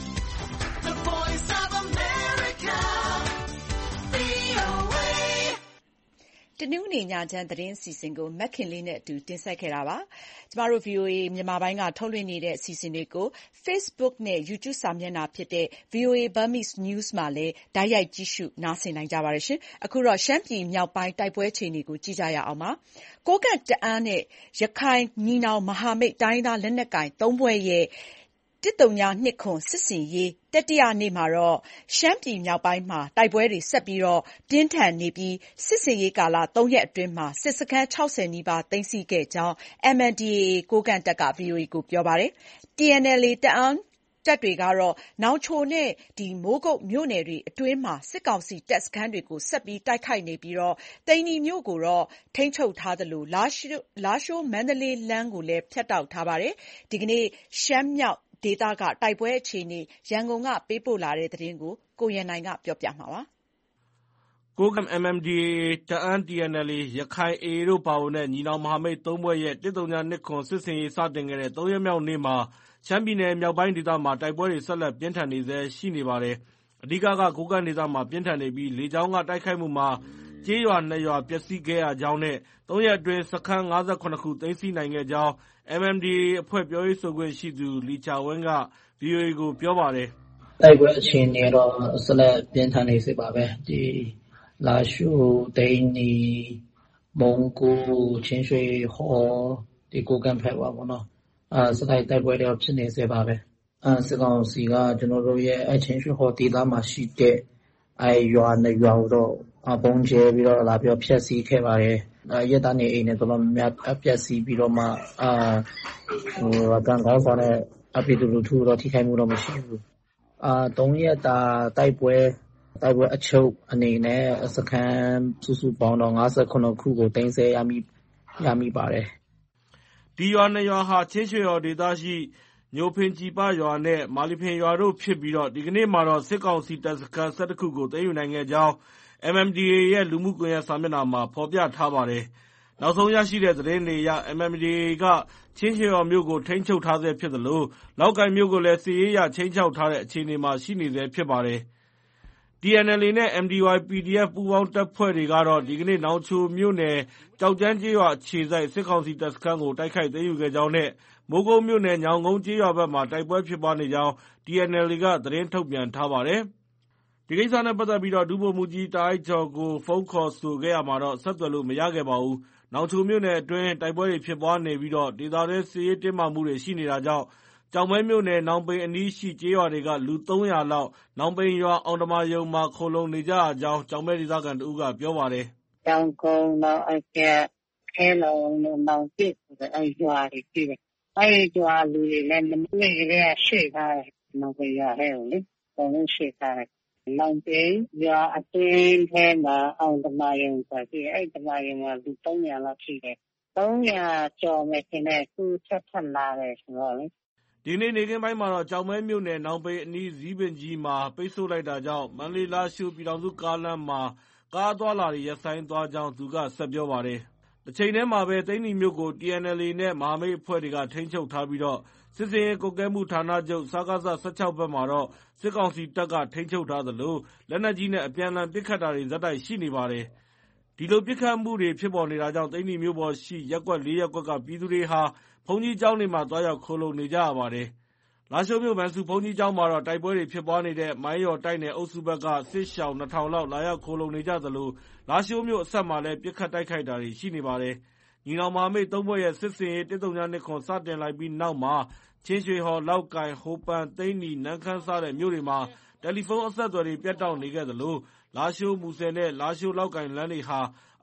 the voice of America, ဗွီအိုအေတနင်္ဂနွေညချမ်းသတင်းအစီအစဉ်ကိုမက်ခင်လေးနဲ့အတူတင်ဆက်ခဲ့တာပါ။ကျမတို့ ဗွီအိုအေမြန်မာပိုင်းကထုတ်လွှင့်နေတဲ့အစီအစဉ်တွေကို Facebook နဲ့ YouTube စာမျက်နှာဖြစ်တဲ့ ဗွီအိုအေ Burmese News မှာလည်းတိုက်ရိုက်ကြည့်ရှုနားဆင်နိုင်ကြပါတယ်။အခုတော့ရှမ်းပြည်မြောက်ပိုင်းတိုက်ပွဲအခြေအနေကိုကြည့်ကြရအောင်ပါ။ကိုးကန့်တအာင်းနဲ့ရခိုင်ညီနောင်မဟာမိတ်တိုင်းရင်းသားလက်နက်ကိုင်သုံးဖွဲ့ရဲ့တစ်တုံညာနှစ်ခွန်စစ်ဆင်ရေးတတိယနေ့မှာတော့ရှမ်းပြည်မြောက်ပိုင်းမှာတိုက်ပွဲတွေဆက်ပြီးပြင်းထန်နေပြီးစစ်ဆင်ရေးကာလသုံးရက်အတွင်းမှာစစ်စခန်းခြောက်ဆယ်နီးပါးသိမ်းဆည်းခဲ့ကြောင်း အမ် အန် ဒီ အေ အေ ကိုးကန့်တပ်က ဗွီအိုအေကိုပြောပါတယ်။ တီ အန် အယ်လ် အေ တအာင်းတပ်တွေကတော့နောင်ချိုနဲ့မိုးကုတ်မြို့နယ်တွေအတွင်းမှာစစ်ကောင်စီတပ်စခန်းတွေကိုဆက်ပြီးတိုက်ခိုက်နေပြီးသိန္နီမြို့ကိုတော့ထိန်းချုပ်ထားသလိုလားရှိုးမန္တလေးလမ်းကိုလည်းဖြတ်တောက်ထားပါတယ်။ဒီကနေ့ရှမ်းမြောက်ဒေသကတိုက်ပွဲအခြေအနေရန်ကုန်ကပေးပို့လာတဲ့သတင်းကိုကိုရန်နိုင်ကပြောပြမှာပါ။ကိုးကန့် အမ် အမ် ဒီ အေ အေ တအာင်း တီ အန် အယ်လ် အေ ရခိုင် အေ အေ တို့ပါဝင်တဲ့ညီနောင်မဟာမိတ်သုံးဖွဲ့ရဲ့တစ်တုံညာနှစ်ခွန်စစ်ဆင်ရေးစတင်ခဲ့တဲ့သုံးရက်မြောက်နေ့မှာရှမ်းပြည်နယ်မြောက်ပိုင်းဒေသမှာတိုက်ပွဲတွေဆက်လက်ပြင်းထန်နေဆဲရှိနေပါတယ်။အဓိကကကိုးကန့်ဒေသမှာပြင်းထန်နေပြီးလေကြောင်းကတိုက်ခိုက်မှုမှာကျေးရွာနှစ်ရွာပျက်စီးခဲ့ရကြောင်းနဲ့သုံးရက်အတွင်းစခန်းငါးဆယ်ခုနစ်ခုသိမ်းဆည်းနိုင်ခဲ့ကြောင်း အမ် အမ် ဒီ အေ အေ အဖွဲ့ပြောရေးဆိုခွင့်ရှိသူလီချာဝင်းက ဗွီအိုအေကိုပြောပါတယ်။တိုက်ပွဲအခြေအနေတော့ဆက်လက်ပြင်းထန်နေစေပါပဲ။ဒီလားရှိုးသိန္နီမုံကိုချင်းရွှေဟော်ဒီကိုးကန့်ဖက်ပါပေါ့နော်။အဲစတိုက်တိုက်ပွဲတွေဖြစ်နေစေပါပဲ။အဲစစ်ကောင်စီကကျွန်တော်တို့ရဲ့အချင်းရွှေဟော်ဒေသမှာရှိတဲ့အဲရွာနှစ်ရွာတော့အပုံကျဲပြီးတော့လာပြီးဖျက်ဆီးခဲ့ပါတယ်။အဲရက်သားနေအိမ်နဲ့တော်တော်များအပျက်စီးပြီးတော့မှအာဟိုကံကောင်းစွာနဲ့အပိတူလူထုတော့ထိခိုက်မှုတော့မရှိဘူး။အာသုံးရက်တာတိုက်ပွဲတိုက်ပွဲအချုပ်အနေနဲ့စခန်းစုစုပေါင်းတော့ငါးဆယ်ခုနစ်ခုကိုတင်ဆက်ရမိရမိပါတယ်။ဒီရွာနှစ်ရွာဟာချင်းရွှေဟော်ဒေသရှိညိုဖင်ကြည်ပရွာနဲ့မာလီဖင်ရွာတို့ဖြစ်ပြီးတော့ဒီကနေ့မှာတော့စစ်ကောင်စီတပ်စခန်းဆယ်တစ်ခုကိုသိမ်းယူနိုင်ခဲ့ကြောင်း အမ် အမ် ဒီ အေ အေ ရဲ့လူမှုကွန်ရက်စာမျက်နှာမှာဖော်ပြထားပါတယ်။နောက်ဆုံးရရှိတဲ့သတင်းတွေအရ အမ် အမ် ဒီ အေ အေ ကချင်းရွှေဟော်မြို့ကိုထိန်းချုပ်ထားဆဲဖြစ်သလိုလောက်ကိုင်မြို့ကိုလည်းစစ်ရေးအရခြိမ်းခြောက်ထားတဲ့အခြေအနေမှာရှိနေဆဲဖြစ်ပါတယ်။ တီ အန် အယ်လ် အေ နဲ့ အမ် ဒီ ဝိုင် ပီ ဒီ အက်ဖ် ပူးပေါင်းတပ်ဖွဲ့တွေကတော့ဒီကနေ့နောင်ချိုမြို့နယ်ကျောက်ကျန်းကျေးရွာအခြေစိုက်စစ်ကောင်စီတပ်စခန်းကိုတိုက်ခိုက်သိမ်းယူခဲ့ကြောင်းနဲ့မိုးကုတ်မြို့နယ်ညောင်ကုန်းကျေးရွာဘက်မှာတိုက်ပွဲဖြစ်ပွားနေကြောင်း တီ အန် အယ်လ် အေ ကသတင်းထုတ်ပြန်ထားပါတယ်။ဒီကိစ္စနဲ့ပတ်သက်ပြီးဒုဗိုလ်မှူးကြီးတာအိုက်ကျော်ကိုဖုန်းခေါ်ဆိုခဲ့ရာမှာတော့ဆက်သွယ်လို့မရခဲ့ပါဘူး။နောင်ချိုမြို့နယ်အတွင်းတိုက်ပွဲတွေဖြစ်ပွားနေပြီးဒေသတွင်းစစ်ရေးတင်းမာမှုတွေရှိနေတာကြောင့်ကျောက်မဲမြို့နယ်နောင်ပိန်အနီးရှိကျေးရွာတွေကလူသုံးရာလောက်နောင်ပိန်ရွာအောင်ဓမ္မာရုံမှာခိုလှုံနေကြရကြောင်းကျောက်မဲဒေသခံတဦးကပြောပါတယ်။ကျောင်းကုန်းတော့အကျက်ခဲလုံးနောင်ပစ်ဆိုတဲ့အဲရွာတွေရှိတယ်။အဲဒီရွာလူတွေလည်းမနေ့ကလေးကရှိထားတယ်။နောင်ပိန်ရွာထဲကိုလေ။ပုံလို့ရှိထားတယ်။နောင်ပိန်ရွာအတွင်းထဲမှာအောင်ဓမ္မာရုံဆိုတာရှိတယ်။အဲဒီဓမ္မာရုံမှာလူသုံးရာလောက်ရှိတယ်။သုံးရာကျော်မယ်ထင်တယ်။အခုထပ်ထပ်လာတယ်ဆိုတော့လေ။ဒီနေ့နေ့ခင်းပိုင်းမှာတော့ကျောက်မဲမြို့နယ်နောင်ပိန်အနီးဇီးပင်ကြီးမှာပိတ်ဆို့လိုက်တာကြောင့်မန္တလေးလားရှိုးပြည်ထောင်စုကားလမ်းမှာကားအသွားအလာတွေရပ်ဆိုင်းသွားကြောင်းသူကဆက်ပြောပါတယ်။တချိန်တည်းမှာပဲသိန္နီမြို့ကို တီ အန် အယ်လ် အေ နဲ့မဟာမိတ်အဖွဲ့တွေကထိန်းချုပ်ထားပြီးစစ်ဆင်ရေးကွပ်ကဲမှုဌာနချုပ် စကစ ၁၆ ဘက်မှာတော့စစ်ကောင်စီတပ်ကထိန်းချုပ်ထားသလိုလက်နက်ကြီးနဲ့အပြန်အလှန်ပစ်ခတ်တာတွေဆက်တိုက်ရှိနေပါတယ်။ဒီလိုပစ်ခတ်မှုတွေဖြစ်ပေါ်နေတာကြောင့်သိန္နီမြို့ပေါ်ရှိရပ်ကွက်လေးရပ်ကွက်ကပြည်သူတွေဟာဘုန်းကြီးကျောင်းတွေမှာသွားရောက်ခိုလှုံနေကြရပါတယ်။လားရှိုးမြို့မန်ဆူဘုန်းကြီးကျောင်းမှာတော့တိုက်ပွဲတွေဖြစ်ပွားနေတဲ့မိုင်းရော်တိုက်နယ်အုပ်စုဘက်ကစစ်ရှောင်နှစ်ထောင်လောက်လာရောက်ခိုလှုံနေကြသလိုလားရှိုးမြို့အစပ်မှာလည်းပစ်ခတ်တိုက်ခိုက်တာတွေရှိနေပါတယ်။ညီနောင်မဟာမိတ်သုံးဖွဲ့ရဲ့စစ်ဆင်ရေးတစ်တုံညာနှစ်ခွန်စတင်လိုက်ပြီးနောက်မှာချင်းရွှေဟော်လောက်ကိုင်ဟိုပန်သိန္နီနန်းခမ်းစတဲ့မြို့တွေမှာတယ်လီဖုန်းအဆက်အသွယ်တွေပြတ်တောက်နေခဲ့သလိုလားရှိုးမူဆယ်နဲ့လားရှိုးလောက်ကိုင်လမ်းတွေဟာ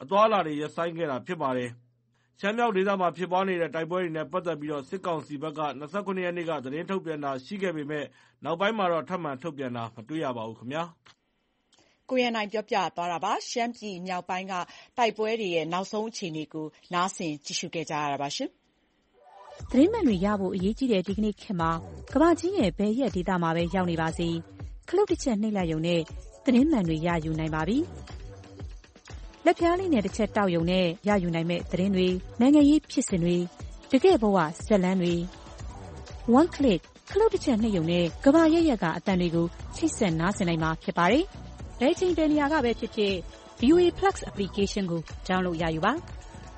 အသွားအလာတွေရပ်ဆိုင်းခဲ့တာဖြစ်ပါတယ်။ရှမ်းမြောက်ဒေသမှာဖြစ်ပွားနေတဲ့တိုက်ပွဲတွေနဲ့ပတ်သက်ပြီးတော့စစ်ကောင်စီဘက်က၂၇ရက်နေ့ကသတင်းထုတ်ပြန်တာရှိခဲ့ပေမဲ့နောက်ပိုင်းမှာတော့ထပ်မံထုတ်ပြန်တာမတွေ့ရပါဘူးခင်ဗျာ။ကိုရန်နိုင်ပြောပြသွားတာပါ။ရှမ်းပြည်မြောက်ပိုင်းကတိုက်ပွဲတွေရဲ့နောက်ဆုံးအခြေအနေကိုနားဆင်ကြည့်ရှုခဲ့ကြရတာပါရှင်။သတင်းမှန်တွေရဖို့အရေးကြီးတဲ့ဒီကနေ့ခေတ်မှာကမ္ဘာကြီးရဲ့ဘယ်ရက်ဒေသမှာပဲရောက်နေပါစေခလုတ်တစ်ချက်နှိပ်လိုက်ရုံနဲ့သတင်းမှန်တွေရယူနိုင်ပါပြီ။လက်ဖျားလေးနဲ့တစ်ချက်တောက်ရုံနဲ့ရယူနိုင်မဲ့သတင်းတွေနိုင်ငံရေးဖြစ်စဉ်တွေတကယ့်ဘဝဇက်လန်းတွေ one click ခလုတ်တစ်ချက်နှိပ်ရုံနဲ့ကမ္ဘာရဲ့ရက်ကအတန်တွေကိုချိတ်ဆက်နားဆင်နိုင်မှာဖြစ်ပါတယ်။ဘယ်ချိန်ဘယ်နေရာကပဲဖြစ်ဖြစ် ဗီအိုအေ Plus application ကို download ရယူပါ။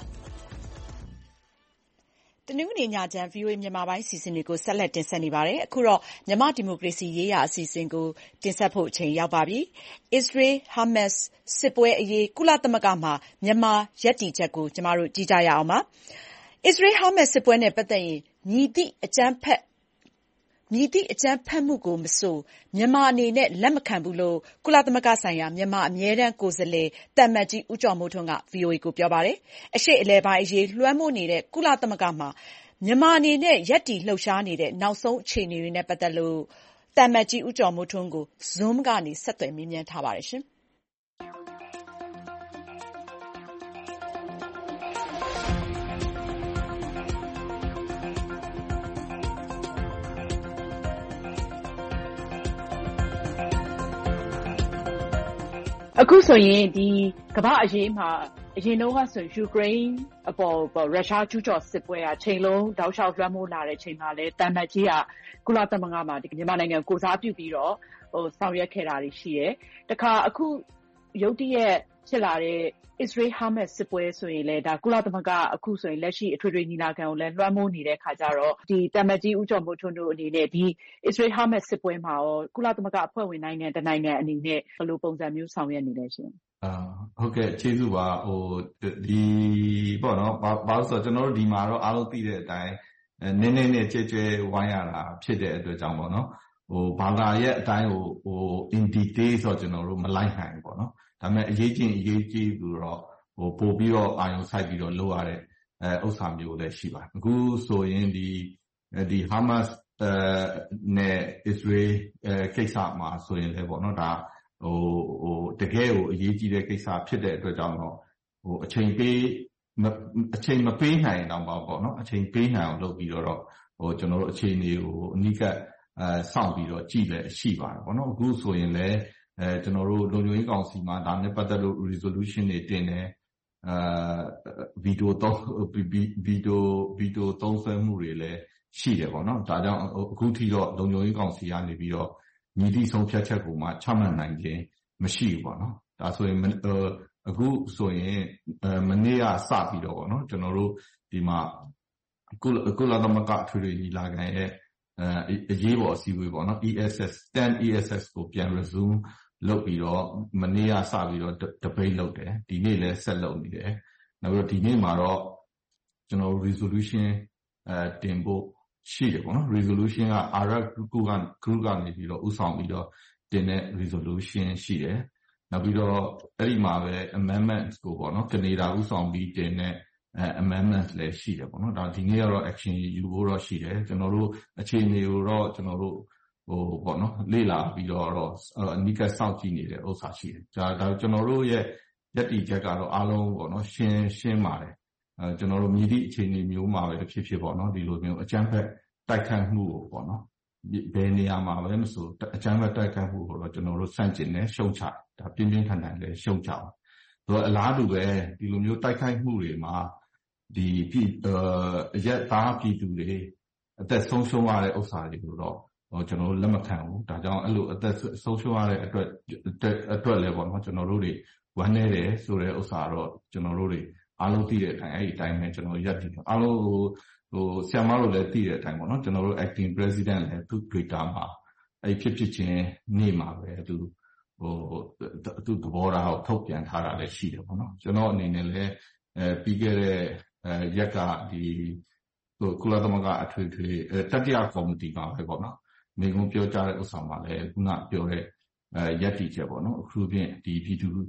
တနင်္ဂနွေညချမ်း ဗီအိုအေမြန်မာပိုင်းအစီအစဉ်တွေကိုဆက်လက်တင်ဆက်နေပါတယ်။အခုတော့မြန်မာဒီမိုကရေစီရေးရာအစီအစဉ်ကိုတင်ဆက်ဖို့အချိန်ရောက်ပါပြီ။ Israel Hamas စစ်ပွဲအရေးကုလသမဂ္ဂမှာမြန်မာရပ်တည်ချက်ကိုကျမတို့ကြည့်ကြရအောင်ပါ။ Israel Hamas စစ်ပွဲနဲ့ပတ်သက်ရင်မည်သည့်အကြမ်းဖက်မည်သည့်အကြမ်းဖက်မှုကိုမဆိုမြန်မာအနေနဲ့လက်မခံဘူးလို့ကုလသမဂ္ဂဆိုင်ရာမြန်မာအမြဲတမ်းကိုယ်စားလှယ်သံအမတ်ကြီးဦးကျော်မိုးထွန်းက ဗွီအိုအေ ကိုပြောပါတယ်။အရှေ့အလယ်ပိုင်းအရေးလွှမ်းမိုးနေတဲ့ကုလသမဂ္ဂမှာမြန်မာအနေနဲ့ရပ်တည်လှုပ်ရှားနေတဲ့နောက်ဆုံးအခြေအနေတွေနဲ့ပတ်သက်လို့သံအမတ်ကြီးဦးကျော်မိုးထွန်းကို Zoom ကနေဆက်သွယ်မေးမြန်းထားပါတယ်။အခုဆိုရင်ဒီကမ္ဘာအရေးမှာအရင်တော့ကဆိုယူကရိန်းအပေါ်ရုရှားကျူးကျော်စစ်ပွဲအချိန်လုံးတောက်လျှောက်လွှမ်းမိုးလာတဲ့ချိန်မှာလဲတန်မတ်ကြီးကကုလသမဂ္ဂမှာဒီမြန်မာနိုင်ငံကိုစားပြုပြီးတော့ဟိုဆောင်ရွက်ခဲ့တာတွေရှိတယ်။တခါအခုရုတ်တရက်ဖြစ်လာတဲ့ Israel Hamas စစ်ပွဲဆိုရင်လဲဒါကုလသမဂ္ဂအခုဆိုရင်လက်ရှိအထွေထွေညီလာခံကိုလဲလွှမ်းမိုးနေတဲ့ခါကျတော့ဒီတန်မတ်ကြီးဦးကျော်မိုးထွန်းတို့အနေနဲ့ဒီ Israel Hamas စစ်ပွဲမှာရောကုလသမဂ္ဂအဖွဲ့ဝင်နိုင်ငံတနိုင်ငံအနေနဲ့ဘယ်လိုပုံစံမျိုးဆောင်ရွက်နေလဲရှင်အာဟုတ်ကဲ့ကျေးဇူးပါဟိုဒီပေါ့နော်ဘာဘာလို့ဆိုတော့ကျွန်တော်တို့ဒီမှာတော့အားလုံးသိတဲ့အတိုင်းနည်းနည်းနဲ့ကြဲကြဲဝိုင်းရတာဖြစ်တဲ့အတွက်ကြောင့်ပေါ့နော်ဟိုဘာသာရဲ့အတိုင်းဟိုဟို in detail ဆိုတော့ကျွန်တော်တို့မလိုက်နိုင်ဘူးပေါ့နော်ဒါပေမဲ့အရေးကြီးအရေးကြီးပြီးတော့ဟိုပို့ပြီးတော့အာရုံစိုက်ပြီးတော့လုပ်ရတဲ့အဲဥစ္စာမျိုးလည်းရှိပါတယ်အခုဆိုရင်ဒီဒီ Hamas အဲနဲ့ Israel အဲကိစ္စမှာဆိုရင်လည်းပေါ့နော်ဒါဟိုဟိုတကယ်ကိုအရေးကြီးတဲ့ကိစ္စဖြစ်တဲ့အတွက်ကြောင့်တော့ဟိုအချိန်ပေးအချိန်မပေးနိုင်တော့ပါပေါ့နော်အချိန်ပေးနိုင်အောင်လုပ်ပြီးတော့ဟိုကျွန်တော်တို့အခြေအနေကိုအနိကအဲစောင့်ပြီးတော့ကြည့်လည်းရှိပါတယ်ပေါ့နော်အခုဆိုရင်လည်းအဲကျွန်တော်တို့လုံခြုံရေးကောင်စီမှာဒါနဲ့ပတ်သက်လို့ resolution တွေတင်တယ်အဲဗီဒီယိုတော့ဗီဒီယိုဗီဒီယိုသုံးစွဲမှုတွေလည်းရှိတယ်ပေါ့နော်ဒါကြောင့်အခုထိတော့လုံခြုံရေးကောင်စီကနေပြီးတော့ညီသည့်ဆုံးဖြတ်ချက်ကိုမှချမှတ်နိုင်ခြင်းမရှိဘူးပေါ့နော်ဒါဆိုရင်အခုဆိုရင်မနေ့ကစပြီးတော့ပေါ့နော်ကျွန်တော်တို့ဒီမှာကုလကုလသမဂ္ဂအထွေထွေညီလာခံရဲ့အဲအရေးပေါ်အစည်းအဝေးပေါ့နော် E S S 10 E S S ကိုပြန် resume လုပ်ပြီးတော့မနေ့ကစပြီးတော့ debate လုပ်တယ်ဒီနေ့လည်းဆက်လုပ်နေတယ်နောက်ပြီးတော့ဒီနေ့မှာတော့ကျွန်တော် resolution အဲတင်ဖို့ရှိတယ်ပေါ့နော် resolution က Arab group က group ကနေပြီးတော့ဥဆောင်ပြီးတော့တင်တဲ့ resolution ရှိတယ်နောက်ပြီးတော့အဲ့ဒီမှာပဲ amendments ကိုပေါ့နော်ကနေဒါဥဆောင်ပြီးတင်တဲ့ amendments လည်းရှိတယ်ပေါ့နော်ဒါဒီနေ့ကတော့ action ယူဖို့တော့ရှိတယ်ကျွန်တော်တို့အခြေအနေကိုတော့ကျွန်တော်တို့ဟိုပေါ့နော်လေ့လာပြီးတော့အနိကစောင့်ကြည့်နေတဲ့ဥစ္စာရှိတယ်ဒါဒါကျွန်တော်တို့ရဲ့ယက်တီချက်ကတော့အားလုံးပေါ့နော်ရှင်းရှင်းပါတယ်အဲကျွန်တော်တို့မြည်သည့်အခြေအနေမျိုးမှာပဲဖြစ်ဖြစ်ပေါ့နော်ဒီလိုမျိုးအကြမ်းဖက်တိုက်ခတ်မှုကိုပေါ့နော်ဘယ်နေရာမှာပဲမဆိုအကြမ်းဖက်တိုက်ခတ်မှုကိုတော့ကျွန်တော်တို့စန့်ကျင်နေရှုံချဒါပြင်းပြင်းထန်ထန်လည်းရှုံချအောင်ဆိုတော့အလားတူပဲဒီလိုမျိုးတိုက်ခိုက်မှုတွေမှာဒီပြည်အရက်သားပြည်သူတွေအသက်ဆုံးရှုံးရတဲ့ဥစ္စာတွေကိုတော့ဟိုကျွန်တော်တို့လက်မခံဘူးဒါကြောင့်အဲ့လိုအသက်ဆုံးရှုံးရတဲ့အတွက်အတွက်လည်းပေါ့နော်ကျွန်တော်တို့တွေဝမ်းနေတယ်ဆိုတဲ့ဥစ္စာတော့ကျွန်တော်တို့တွေအားလုံးသိတဲ့အတိုင်းအဲ့ဒီအတိုင်းပဲကျွန်တော်ရက်တည်တယ်အားလုံးဟိုဟိုဆရာမတို့လည်းသိတဲ့အတိုင်းပေါ့နော်ကျွန်တော်တို့ acting president လည်းသူ Twitter မှာအဲ့ဖြစ်ဖြစ်ချင်းနေမှာပဲသူဟိုသူသဘောထားကိုထုတ်ပြန်ထားတာလည်းရှိတယ်ပေါ့နော်ကျွန်တော်အနေနဲ့လည်းအဲပြီးခဲ့တဲ့အဲရက်ကဒီဟိုကုလသမဂ္ဂအထွေထွေတတိယကော်မတီမှာပဲပေါ့နော်မိကုံပြောကြားတဲ့ဥစ္စာမှာလည်းခုနပြောတဲ့အဲရက်တီချက်ပေါ့နော်အခုဖြင့်ဒီပြည်သူ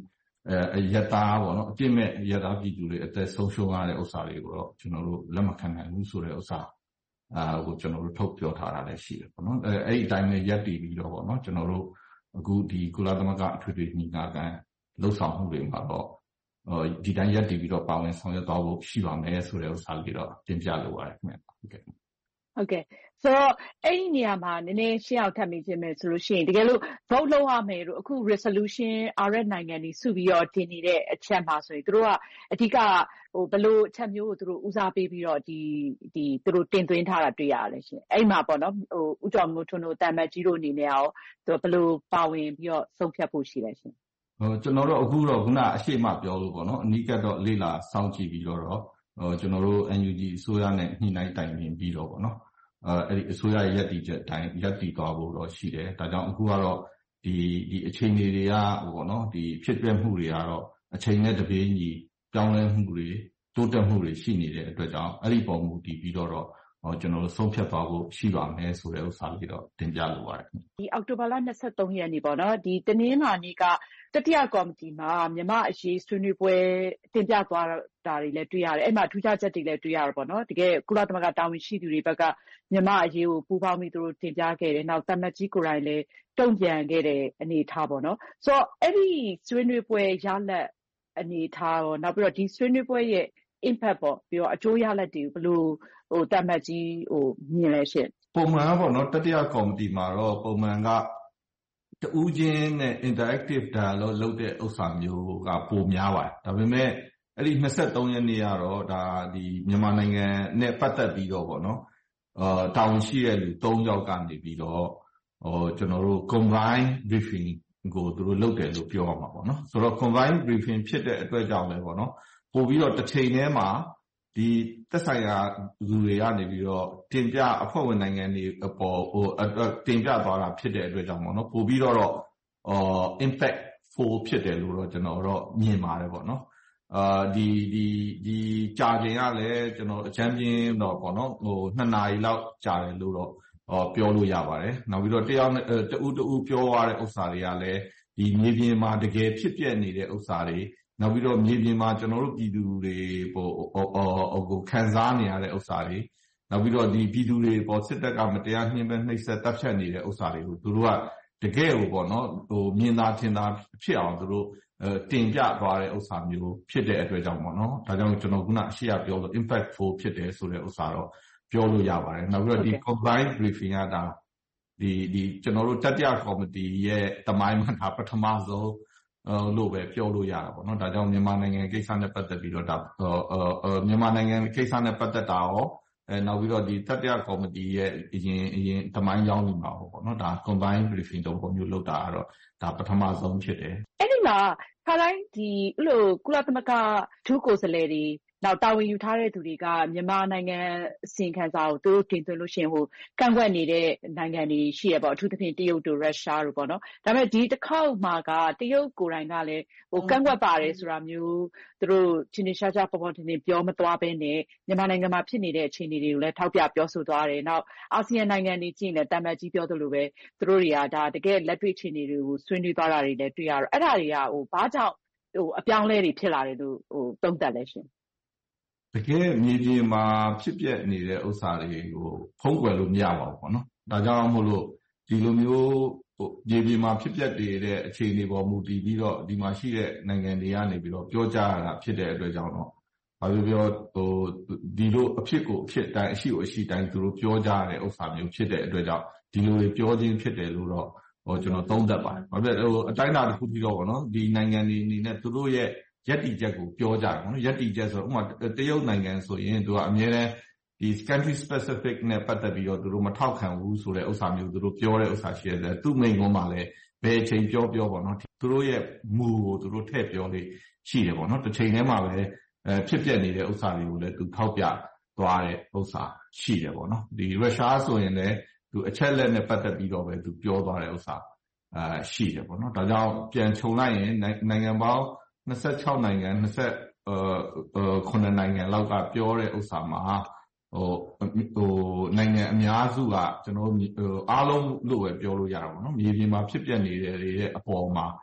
အဲရတာပေါ့နော်အပြစ်မဲ့ရတာပြည်သူတွေအသက်ဆုံးရှုံးရတဲ့ဥစ္စာတွေကိုတော့ကျွန်တော်တို့လက်မခံနိုင်ဘူးဆိုတဲ့ဥစ္စာအာကိုကျွန်တော်တို့ထုတ်ပြောထားတာလည်းရှိတယ်ပေါ့နော်အဲအဲ့ဒီအတိုင်းပဲရပ်တည်ပြီးတော့ပေါ့နော်ကျွန်တော်တို့အခုဒီကုလသမဂ္ဂအထွေထွေညီလာခံလှုပ်ဆောင်မှုတွေမှာတော့ဒီတိုင်းရပ်တည်ပြီးတော့ပါဝင်ဆောင်ရွက်သွားဖို့ရှိပါမယ်ဆိုတဲ့ဥစ္စာလေးတော့တင်ပြလိုပါတယ်ခင်ဗျဟုတ်ကဲ့ဟုတ်ကဲ့ဆိုတော့အဲ့ဒီနေရာမှာနည်းနည်းရှင်းအောင်ထပ်မိခြင်းပဲဆိုလို့ရှိရင်တကယ်လို့ vote လုပ်ရမယ်လို့အခု resolution အာရက်နိုင်ငံတွေစုပြီးတော့တင်နေတဲ့အချက်မှာဆိုရင်သူတို့ကအဓိကဟိုဘယ်လိုအချက်မျိုးကိုသူတို့ဦးစားပေးပြီးတော့ဒီဒီသူတို့တင်သွင်းထားတာတွေ့ရတယ်ရှင်အဲ့မှာပေါ့နော်ဟိုဥတော်မျိုးထွန်းတို့တာမတ်ကြီးတို့အနေနဲ့ရောသူဘယ်လိုပါဝင်ပြီးတော့ဆုံးဖြတ်ဖို့ရှိလဲရှင်ဟိုကျွန်တော်တို့အခုတော့ခုနအရှိမပြောလို့ပေါ့နော်အနီးကပ်တော့လေ့လာစောင့်ကြည့်ပြီးတော့ဟိုကျွန်တော်တို့ N U G အစိုးရနဲ့ညှိနှိုင်းတိုင်ပင်ပြီးတော့ပေါ့နော်အဲအဲ့ဒီအစိုးရရဲ့ရပ်တည်ချက်အတိုင်းရပ်တည်သွားဖို့တော့ရှိတယ်ဒါကြောင့်အခုကတော့ဒီဒီအချိန်တွေကပေါ့နော်ဒီဖြစ်ပျက်မှုတွေကတော့အချိန်နဲ့တပြေးညီပြောင်းလဲမှုတွေတိုးတက်မှုတွေရှိနေတဲ့အတွက်ကြောင့်အဲ့ဒီပုံမူတည်ပြီးတော့တော့ကျွန်တော်တို့ဆုံးဖြတ်သွားဖို့ရှိပါမယ်ဆိုတဲ့ဥစ္စာလေးတော့တင်ပြလိုပါတယ်ဒီအောက်တိုဘာလ၂၃ရက်နေ့ပေါ့နော်ဒီတနင်္လာနေ့ကတတိယကော်မတီမှာမြန်မာအရေးဆွေးနွေးပွဲတင်ပြသွားတာတွေလည်းတွေ့ရတယ်အဲ့မှာထူးခြားချက်တွေလည်းတွေ့ရတော့ပေါ့နော်တကယ်ကုလသမဂ္ဂတာဝန်ရှိသူတွေဘက်ကမြန်မာအရေးကိုပူးပေါင်းပြီးသူတို့တင်ပြခဲ့တယ်နောက်တမတ်ကြီးကိုယ်တိုင်လည်းတုံ့ပြန်ခဲ့တဲ့အနေအထားပေါ့နော်ဆိုတော့အဲ့ဒီဆွေးနွေးပွဲရလဒ်အနေအထားရောနောက်ပြီးတော့ဒီဆွေးနွေးပွဲရဲ့ impact ပေါ့ပြီးတော့အကျိုးရလဒ်တွေဘယ်လိုဟိုတမတ်ကြီးဟိုမြင်လဲရှင့်ပုံမှန်ပေါ့နော်တတိယကော်မတီမှာတော့ပုံမှန်ကတူးချင်းနဲ့ interactive dialogue လုပ်တဲ့ဥစ္စာမျိုးကပိုများပါတယ်ဒါပေမဲ့အဲ့ဒီ၂၃ရက်နေ့ကတော့ဒါဒီမြန်မာနိုင်ငံနဲ့ပတ်သက်ပြီးတော့ပေါ့နော်အာတာဝန်ရှိတဲ့လူ၃ယောက်ကနေပြီးတော့ဟိုကျွန်တော်တို့ combine briefing ကိုသူတို့လုပ်တယ်လို့ပြောရမှာပေါ့နော်ဆိုတော့ combine briefing ဖြစ်တဲ့အတွက်ကြောင့်လည်းပေါ့နော်ပို့ပြီးတော့တစ်ချိန်တည်းမှာဒီသက်ဆိုင်ရာလူတွေကနေပြီးတော့တင်ပြအဖွဲ့ဝင်နိုင်ငံတွေအပေါ်ဟိုတင်ပြသွားတာဖြစ်တဲ့အတွက်ကြောင့်ပေါ့နော်ပို့ပြီးတော့အော် impact full ဖြစ်တယ်လို့တော့ကျွန်တော်တော့မြင်ပါတယ်ပေါ့နော်အာဒီဒီဒီကြာချိန်ကလည်းကျွန်တော်အချမ်းပြင်းတော့ပေါ့နော်ဟိုနှစ်နာရီလောက်ကြာတယ်လို့တော့ဟောပြောလို့ရပါတယ်နောက်ပြီးတော့တယောက်တူတူပြောရတဲ့ဥစ္စာတွေကလည်းဒီမြေပြင်မှာတကယ်ဖြစ်ပျက်နေတဲ့ဥစ္စာတွေနောက်ပြီးတော့မြေပြင်မှာကျွန်တော်တို့ပြည်သူတွေဟိုဟိုခံစားနေရတဲ့ဥစ္စာတွေနောက်ပြီးတော့ဒီပြည်သူတွေပေါ်စစ်တပ်ကမတရားနှိမ့်ပဲနှိပ်စက်တပ်ဖြတ်နေတဲ့ဥစ္စာတွေကိုသူတို့ကတကယ်ကိုပေါ့နော်ဟိုမြင်သာထင်သာဖြစ်အောင်သူတို့တင်ပြသွားတဲ့ဥစ္စာမျိုးဖြစ်တဲ့အတွက်ကြောင့်ပေါ့နော်ဒါကြောင့်ကျွန်တော်ခုနအရှိရပြောလို့ impactful ဖြစ်တယ်ဆိုတဲ့ဥစ္စာတော့ပြောလို့ရပါတယ်နောက်ပြီးတော့ဒီ combined briefing ကဒါဒီဒီကျွန်တော်တို့တတိယကော်မတီရဲ့တမိုင်းမှာဒါပထမဆုံးလို့ပဲပြောလို့ရတာပေါ့နော်ဒါကြောင့်မြန်မာနိုင်ငံကိစ္စနဲ့ပတ်သက်ပြီးတော့ဒါမြန်မာနိုင်ငံကိစ္စနဲ့ပတ်သက်တာရောအဲနောက်ပြီးတော့ဒီတတိယကော်မတီရဲ့အရင်အရင်တမိုင်းကြောင်းနေမှာပေါ့နော်ဒါ combined briefing တော့ပုံမျိုးလုပ်တာကတော့ဒါပထမဆုံးဖြစ်တယ်အဲ့ဒီမှာခါတိုင်းဒီအဲ့လိုကုလသမဂ္ဂဒုကိုယ်စားလှယ်တွေနောက်တာဝန်ယူထားတဲ့သူတွေကမြန်မာနိုင်ငံအစီရင်ခံစာကိုသူတို့တင်သွင်းလို့ရှိရင်ဟိုကန့်ကွက်နေတဲ့နိုင်ငံတွေရှိရပေါ့အထူးသဖြင့်တရုတ်တို့ရုရှားတို့ပေါ့နော်ဒါပေမဲ့ဒီတစ်ခေါက်မှာကတရုတ်ကိုယ်တိုင်ကလည်းဟိုကန့်ကွက်ပါတယ်ဆိုတာမျိုးသူတို့ချင်းချင်းရှားရှားပေါ်ပေါ်ထင်ထင်ပြောမသွားဘဲနဲ့မြန်မာနိုင်ငံမှာဖြစ်နေတဲ့အခြေအနေတွေကိုလည်းထောက်ပြပြောဆိုသွားတယ်နောက်အာဆီယံနိုင်ငံတွေကြည့်ရင်လည်းတမန်ကြီးပြောသလိုပဲသူတို့တွေကဒါတကယ်လက်တွေ့အခြေအနေတွေကိုဆွေးနွေးသွားတာတွေလည်းတွေ့ရတော့အဲ့ဒါတွေကဟိုဘာကြောင့်ဟိုအပြောင်းလဲတွေဖြစ်လာတယ်လို့ဟိုသုံးသပ်လဲရှင်တကယ်မြေပြင်မှာဖြစ်ပျက်နေတဲ့ဥစ္စာတွေကိုဖုံးကွယ်လို့မရပါဘူးပေါ့နော်ဒါကြောင့်မို့လို့ဒီလိုမျိုးဟိုမြေပြင်မှာဖြစ်ပျက်နေတဲ့အခြေအနေပေါ်မူတည်ပြီးတော့ဒီမှာရှိတဲ့နိုင်ငံတွေကနေပြီးတော့ပြောကြရတာဖြစ်တဲ့အတွက်ကြောင့်တော့ဘာပြောပြောဟိုဒီလိုအဖြစ်ကိုအဖြစ်တိုင်းအရှိကိုအရှိတိုင်းသူတို့ပြောကြရတဲ့ဥစ္စာမျိုးဖြစ်တဲ့အတွက်ကြောင့်ဒီလိုတွေပြောခြင်းဖြစ်တယ်လို့တော့ဟိုကျွန်တော်သုံးသပ်ပါတယ်ဘာဖြစ်ဟိုအတိုင်းအတာတစ်ခုပြီးတော့ပေါ့နော်ဒီနိုင်ငံတွေအနေနဲ့သူတို့ရဲ့ရပ်တည်ချက်ကိုပြောကြတယ်နော်ရပ်တည်ချက်ဆိုတော့ဥပမာတရုတ်နိုင်ငံဆိုရင်သူကအမြဲတမ်းဒီ country specific နဲ့ပတ်သက်ပြီးတော့သူတို့မထောက်ခံဘူးဆိုတဲ့ဥစ္စာမျိုးသူတို့ပြောတဲ့ဥစ္စာရှိတယ်သူ့မိန့်ခွန်းမှာလည်းဘယ်အချိန်ပြောပြောပေါ့နော်သူတို့ရဲ့မူကိုသူတို့ထည့်ပြောလေးရှိတယ်ပေါ့နော်တစ်ချိန်တည်းမှာပဲအဲဖြစ်ပျက်နေတဲ့ဥစ္စာတွေကိုလည်းသူထောက်ပြသွားတဲ့ဥစ္စာရှိတယ်ပေါ့နော်ဒီရုရှားဆိုရင်လည်းသူအချက်လက်နဲ့ပတ်သက်ပြီးတော့ပဲသူပြောသွားတဲ့ဥစ္စာအာရှိတယ်ပေါ့နော်ဒါကြောင့်ပြန်ခြုံလိုက်ရင်နိုင်ငံပေါင်း၂၆နိုင်ငံ၂ခုနိုင်ငံလောက်ကပြောတဲ့ဥစ္စာမှာဟိုဟိုနိုင်ငံအများစုကကျွန်တော်အားလုံးလို့ပဲပြောလို့ရတာပေါ့နော်မြေပြင်မှာဖြစ်ပျက်နေတဲ့တွေရဲ့အပေါ်မှာ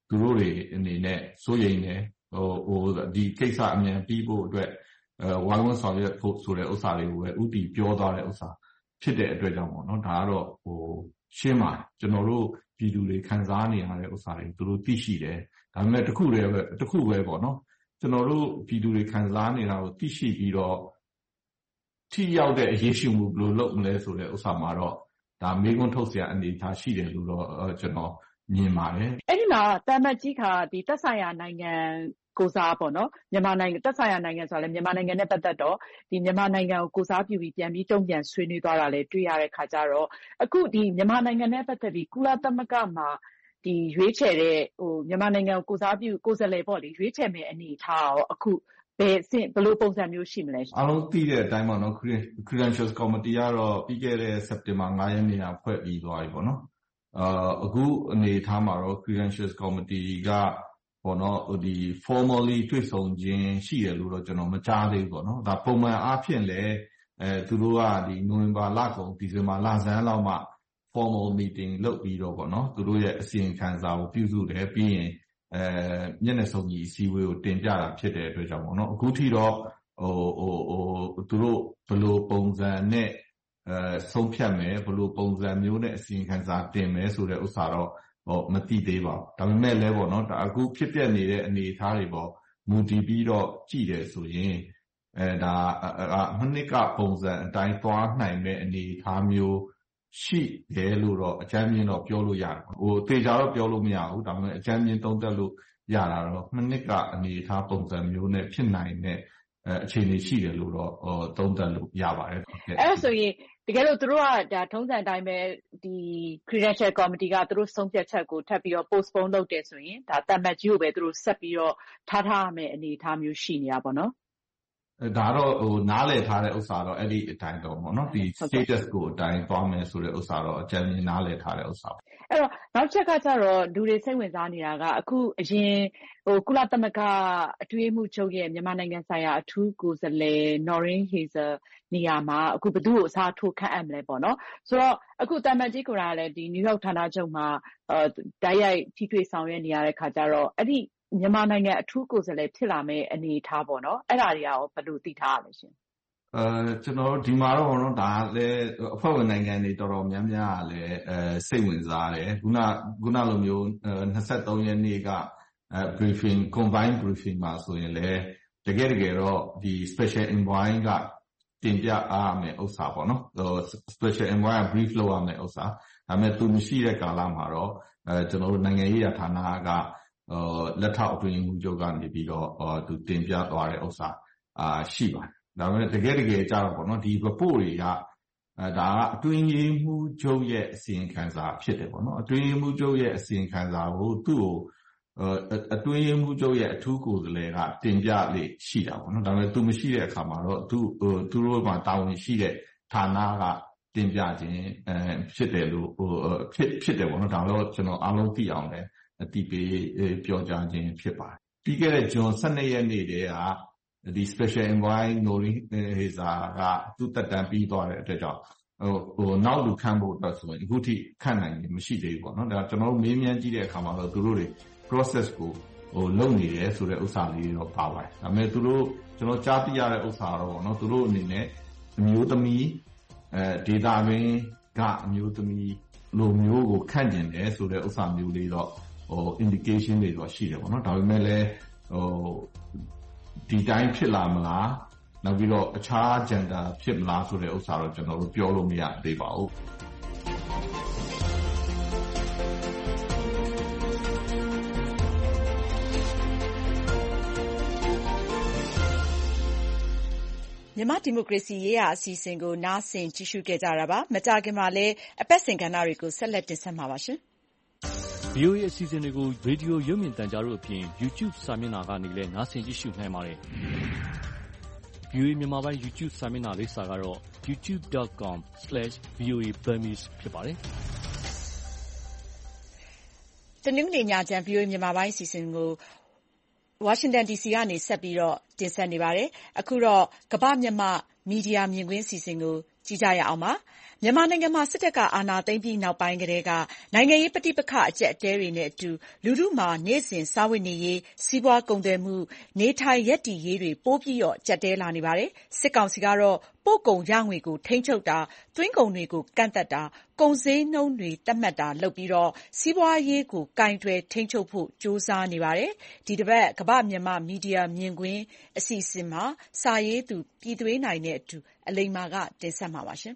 သူတို့တွေအနေနဲ့စိုးရိမ်တယ်ဟိုဟိုဒီကိစ္စအမြန်ပြီးဖို့အတွက်အဲဝိုင်းဝန်းဆောင်ရွက်ဖို့ဆိုတဲ့ဥစ္စာတွေကိုပဲဥတီပြောသွားတဲ့ဥစ္စာဖြစ်တဲ့အတွက်ကြောင့်ပေါ့နော်ဒါကတော့ဟိုရှင်းပါတယ်ကျွန်တော်တို့ပြည်သူတွေခံစားနေရတဲ့ဥစ္စာတွေသူတို့သိရှိတယ်ဒါပေမဲ့တစ်ခုတည်းပဲတစ်ခုပဲပေါ့နော်ကျွန်တော်တို့ပြည်သူတွေခံစားနေတာကိုသိရှိပြီးတော့ထိရောက်တဲ့အရေးရှိမှုဘယ်လိုလုပ်မလဲဆိုတဲ့ဥစ္စာမှာတော့ဒါမေးခွန်းထုတ်စရာအနေအထားရှိတယ်လို့တော့ကျွန်တော်မြင်ပါတယ်အဲ့ဒီမှာတာမတ်ကြီးခါဒီသက်ဆိုင်ရာနိုင်ငံကိုစားပေါ့နော်မြန်မာနိုင်ငံသက်ဆိုင်ရာနိုင်ငံဆိုတော့လေမြန်မာနိုင်ငံနဲ့ပတ်သက်တော့ဒီမြန်မာနိုင်ငံကိုကိုစားပြုပြီးပြန်ပြီးတုံ့ပြန်ဆွေးနွေးသွားတာလေတွေ့ရတဲ့ခါကျတော့အခုဒီမြန်မာနိုင်ငံနဲ့ပတ်သက်ပြီးကုလသမဂ္ဂမှာဒီရွေးချယ်တဲ့ဟိုမြန်မာနိုင်ငံကိုကိုစားပြုကိုယ်စားလှယ်ပေါ့လေရွေးချယ်မယ့်အနေအထားရောအခုဘယ်အဆင့်ဘယ်လိုပုံစံမျိုးရှိမလဲအားလုံးသိတဲ့အတိုင်းပေါ့နော် Credentials Committee ကတော့ပြီးခဲ့တဲ့ September ၅ ရက်နေ့ကဖွဲ့ပြီးသွားပြီပေါ့နော်အာအခုအနေထားမှာတော့ Credentials Committee ကပေါ့နော်ဒီ formally တွေ့ဆုံခြင်းရှိတယ်လို့တော့ကျွန်တော်မကြားသေးဘူးပေါ့နော်ဒါပုံမှန်အားဖြင့်လည်းအဲသူတို့ကဒီနိုဝင်ဘာလကုန်ဒီဇင်ဘာလဆန်းလောက်မှ formal meeting လုပ်ပြီးတော့ပေါ့နော်သူတို့ရဲ့အစီရင်ခံစာကိုပြုစုတယ်ပြီးရင်အဲမျက်နှာစုံညီအစည်းအဝေးကိုတင်ပြတာဖြစ်တဲ့အတွက်ကြောင့်ပေါ့နော်အခုထိတော့ဟိုဟိုဟိုသူတို့ဘယ်လိုပုံစံနဲ့အဲဆုံးဖြတ်မယ်ဘယ်လိုပုံစံမျိုးနဲ့အစီရင်ခံစာတင်မယ်ဆိုတဲ့ဥစ္စာတော့ဟောမသိသေးပါဘူးဒါပေမဲ့လည်းပေါ့နော်ဒါအခုဖြစ်ပျက်နေတဲ့အနေအထားတွေပေါ့မူတည်ပြီးတော့ကြည့်တယ်ဆိုရင်အဲဒါမနစ်ကပုံစံအတိုင်းသွားနိုင်မဲ့အနေအထားမျိုးရှိတယ်လို့တော့အကြမ်းမြင်တော့ပြောလို့ရတယ်ဟိုတေချာတော့ပြောလို့မရဘူးဒါပေမဲ့အကြမ်းမြင်သုံးသပ်လို့ရတာတော့မနစ်ကအနေအထားပုံစံမျိုးနဲ့ဖြစ်နိုင်တဲ့အဲအခြေအနေရှိတယ်လို့တော့ဟိုသုံးသပ်လို့ရပါတယ်အဲ့ဆိုရင်တကယ်လို့သူတို့ကဒါထုံးစံအတိုင်းပဲဒီ Credential Committee ကသူတို့ဆုံးဖြတ်ချက်ကိုထပ်ပြီးတော့ postpone လုပ်တယ်ဆိုရင်ဒါတမတ်ကြီးကိုပဲသူတို့ဆက်ပြီးတော့ထားထားရမယ့်အနေအထားမျိုးရှိနေတာပေါ့နော်ဒါတော့ဟိုနားလည်ထားတဲ့ဥစ္စာတော့အဲ့ဒီအတိုင်းတော့ပေါ့နော်ဒီ status ကိုအတိုင်းသွားမယ်ဆိုတဲ့ဥစ္စာတော့အကြံဉာဏ်နားလည်ထားတဲ့ဥစ္စာအဲ့တော့နောက်ချက်ကကျတော့လူတွေစိတ်ဝင်စားနေတာကအခုအရင်ဟိုကုလသမဂ္ဂအထွေထွေမှုချုပ်ရဲ့မြန်မာနိုင်ငံဆိုင်ရာအထူးကိုယ်စားလှယ် Noeleen Heyzer နေရာမှာအခုဘယ်သူ့ကိုအစားထိုးခန့်အပ်မလဲပေါ့နော်ဆိုတော့အခုတာမတ်ကြီးကိုယ်တိုင်လည်းဒီနယူးယောက်ဌာနချုပ်မှာအဲတိုက်ရိုက်ထိတွေ့ဆောင်ရွက်နေရတဲ့ခါကျတော့အဲ့ဒီမြန်မာနိုင်ငံအထူးကိုယ်စားလှယ်ဖြစ်လာမယ့်အနေအထားပေါ့နော်အဲ့ဒါတွေကရောဘယ်လိုသိထားရလဲရှင်အဲကျွန်တော်တို့ဒီမှာတော့ဘောနော်ဒါလည်းအဖွဲ့ဝင်နိုင်ငံတွေတော်တော်များများကလည်းအဲစိတ်ဝင်စားတယ်ခုနခုနလိုမျိုး၂၃ရက်နေ့ကအဲ briefing combined briefing မှာဆိုရင်လည်းတကယ်တကယ်တော့ဒီ special envoy ကတင်ပြအားမယ်ဥစ္စာပေါ့နော်ဟို special envoy က brief လုပ်ရမယ်ဥစ္စာဒါပေမဲ့သူမရှိတဲ့ကာလမှာတော့အဲကျွန်တော်တို့နိုင်ငံရေးရာဌာနကဟိုလက်ထောက်အတွင်းမှုချုပ်ကနေပြီးတော့ဟိုသူတင်ပြသွားတဲ့ဥစ္စာအာရှိပါတယ်ဒါပေမဲ့တကယ်တကယ်ကြတော့ပေါ့နော်ဒီ report တွေကအဲဒါကအတွင်းရေးမှုချုပ်ရဲ့အစီရင်ခံစာဖြစ်တယ်ပေါ့နော်အတွင်းရေးမှုချုပ်ရဲ့အစီရင်ခံစာကိုသူ့ကိုအတွင်းရေးမှုချုပ်ရဲ့အထူးကိုယ်စားလှယ်ကတင်ပြလေရှိတာပေါ့နော်ဒါပေမဲ့သူမရှိတဲ့အခါမှာတော့သူဟိုသူတို့ကတာဝန်ရှိတဲ့ဌာနကတင်ပြခြင်းအဲဖြစ်တယ်လို့ဟိုဖြစ်ဖြစ်တယ်ပေါ့နော်ဒါတော့ကျွန်တော်အားလုံးသိအောင်လည်းအတိပေးပြောကြားခြင်းဖြစ်ပါတယ်ပြီးခဲ့တဲ့ဇွန်၁၂ရက်နေ့တည်းကဒီ special envoy Noeleen Heyzer ကသူ့တက်တန်းပြီးသွားတဲ့အတွက်ကြောင့်ဟိုဟိုနောက်လူခန့်ဖို့အတွက်ဆိုရင်အခုထိခန့်နိုင်ရင်မရှိသေးဘူးပေါ့နော်ဒါကျွန်တော်တို့မေးမြန်းကြည့်တဲ့အခါမှာတော့သူတို့တွေ process ကိုဟိုလုပ်နေတယ်ဆိုတဲ့ဥစ္စာလေးတော့ပါပါတယ်ဒါပေမဲ့သူတို့ကျွန်တော်ကြားသိရတဲ့ဥစ္စာတော့ပေါ့နော်သူတို့အနေနဲ့အမျိုးသမီးအဲ data တွင်ကအမျိုးသမီးလိုမျိုးကိုခန့်ကျင်တယ်ဆိုတဲ့ဥစ္စာမျိုးလေးတော့ဟို indication တွေတော့ရှိတယ်ပေါ့နော်ဒါပေမဲ့လည်းဟိုဒီတိုင်းဖြစ်လာမလားနောက်ပြီးတော့အခြား gender ဖြစ်မလားဆိုတဲ့ဥစ္စာတော့ကျွန်တော်တို့ပြောလို့မရသေးပါဘူးမြန်မာဒီမိုကရေစီရေးရာအစီအစဉ်ကိုနားဆင်ကြည့်ရှုခဲ့ကြတာပါမကြာခင်မှာလည်းအပတ်စဉ်ကဏ္ဍတွေကိုဆက်လက်တင်ဆက်မှာပါရှင်ဗွီအိုအေ အစီအစဉ်တွေကိုရေဒီယိုရုပ်မြင်သံကြားတို့အပြင် YouTube စာမျက်နှာကနေလည်းနားဆင်ကြည့်ရှုနိုင်ပါတယ်။ ဗွီအိုအေမြန်မာပိုင်း YouTube စာမျက်နှာလိပ်စာကတော့ ยูทูบ ဒอท ကွန် စလက်ရှ် ဗီအိုအေ Burmese ဖြစ်ပါတယ်။တနင်္ဂနွေညချမ်း ဗွီအိုအေမြန်မာပိုင်းအစီအစဉ်ကိုဝါရှင်တန်ဒီစီကနေဆက်ပြီးတော့တင်ဆက်နေပါတယ်။အခုတော့ကမ္ဘာ့မျက်မှောက်မီဒီယာမြင်ကွင်းအစီအစဉ်ကိုကြည့်ကြရအောင်ပါ။မြန်မာနိုင်ငံမှာစစ်တပ်ကအာဏာသိမ်းပြီးနောက်ပိုင်းကတည်းကနိုင်ငံရေးပဋိပက္ခအကျပ်အတည်းတွေနဲ့အတူလူထုမှာနေ့စဉ်စားဝတ်နေရေး၊စီးပွားကုန်သွယ်မှု၊နေထိုင်ရပ်တည်ရေးတွေပိုပြီးကျပ်တည်းလာနေပါတယ်။စစ်ကောင်စီကတော့ပို့ကုန်ရငွေကိုထိန်းချုပ်တာ၊သွင်းကုန်တွေကိုကန့်သတ်တာ၊ကုန်ဈေးနှုန်းတွေသတ်မှတ်တာလုပ်ပြီးစီးပွားရေးကိုကိုင်တွယ်ထိန်းချုပ်ဖို့ကြိုးစားနေပါတယ်။ဒီတပတ်ကမ္ဘာ့မြန်မာမီဒီယာမြင်ကွင်းအစီအစဉ်မှာစာရေးသူပြည်သွေးနိုင်နဲ့အတူအလိမ္မာကတင်ဆက်မှာပါ။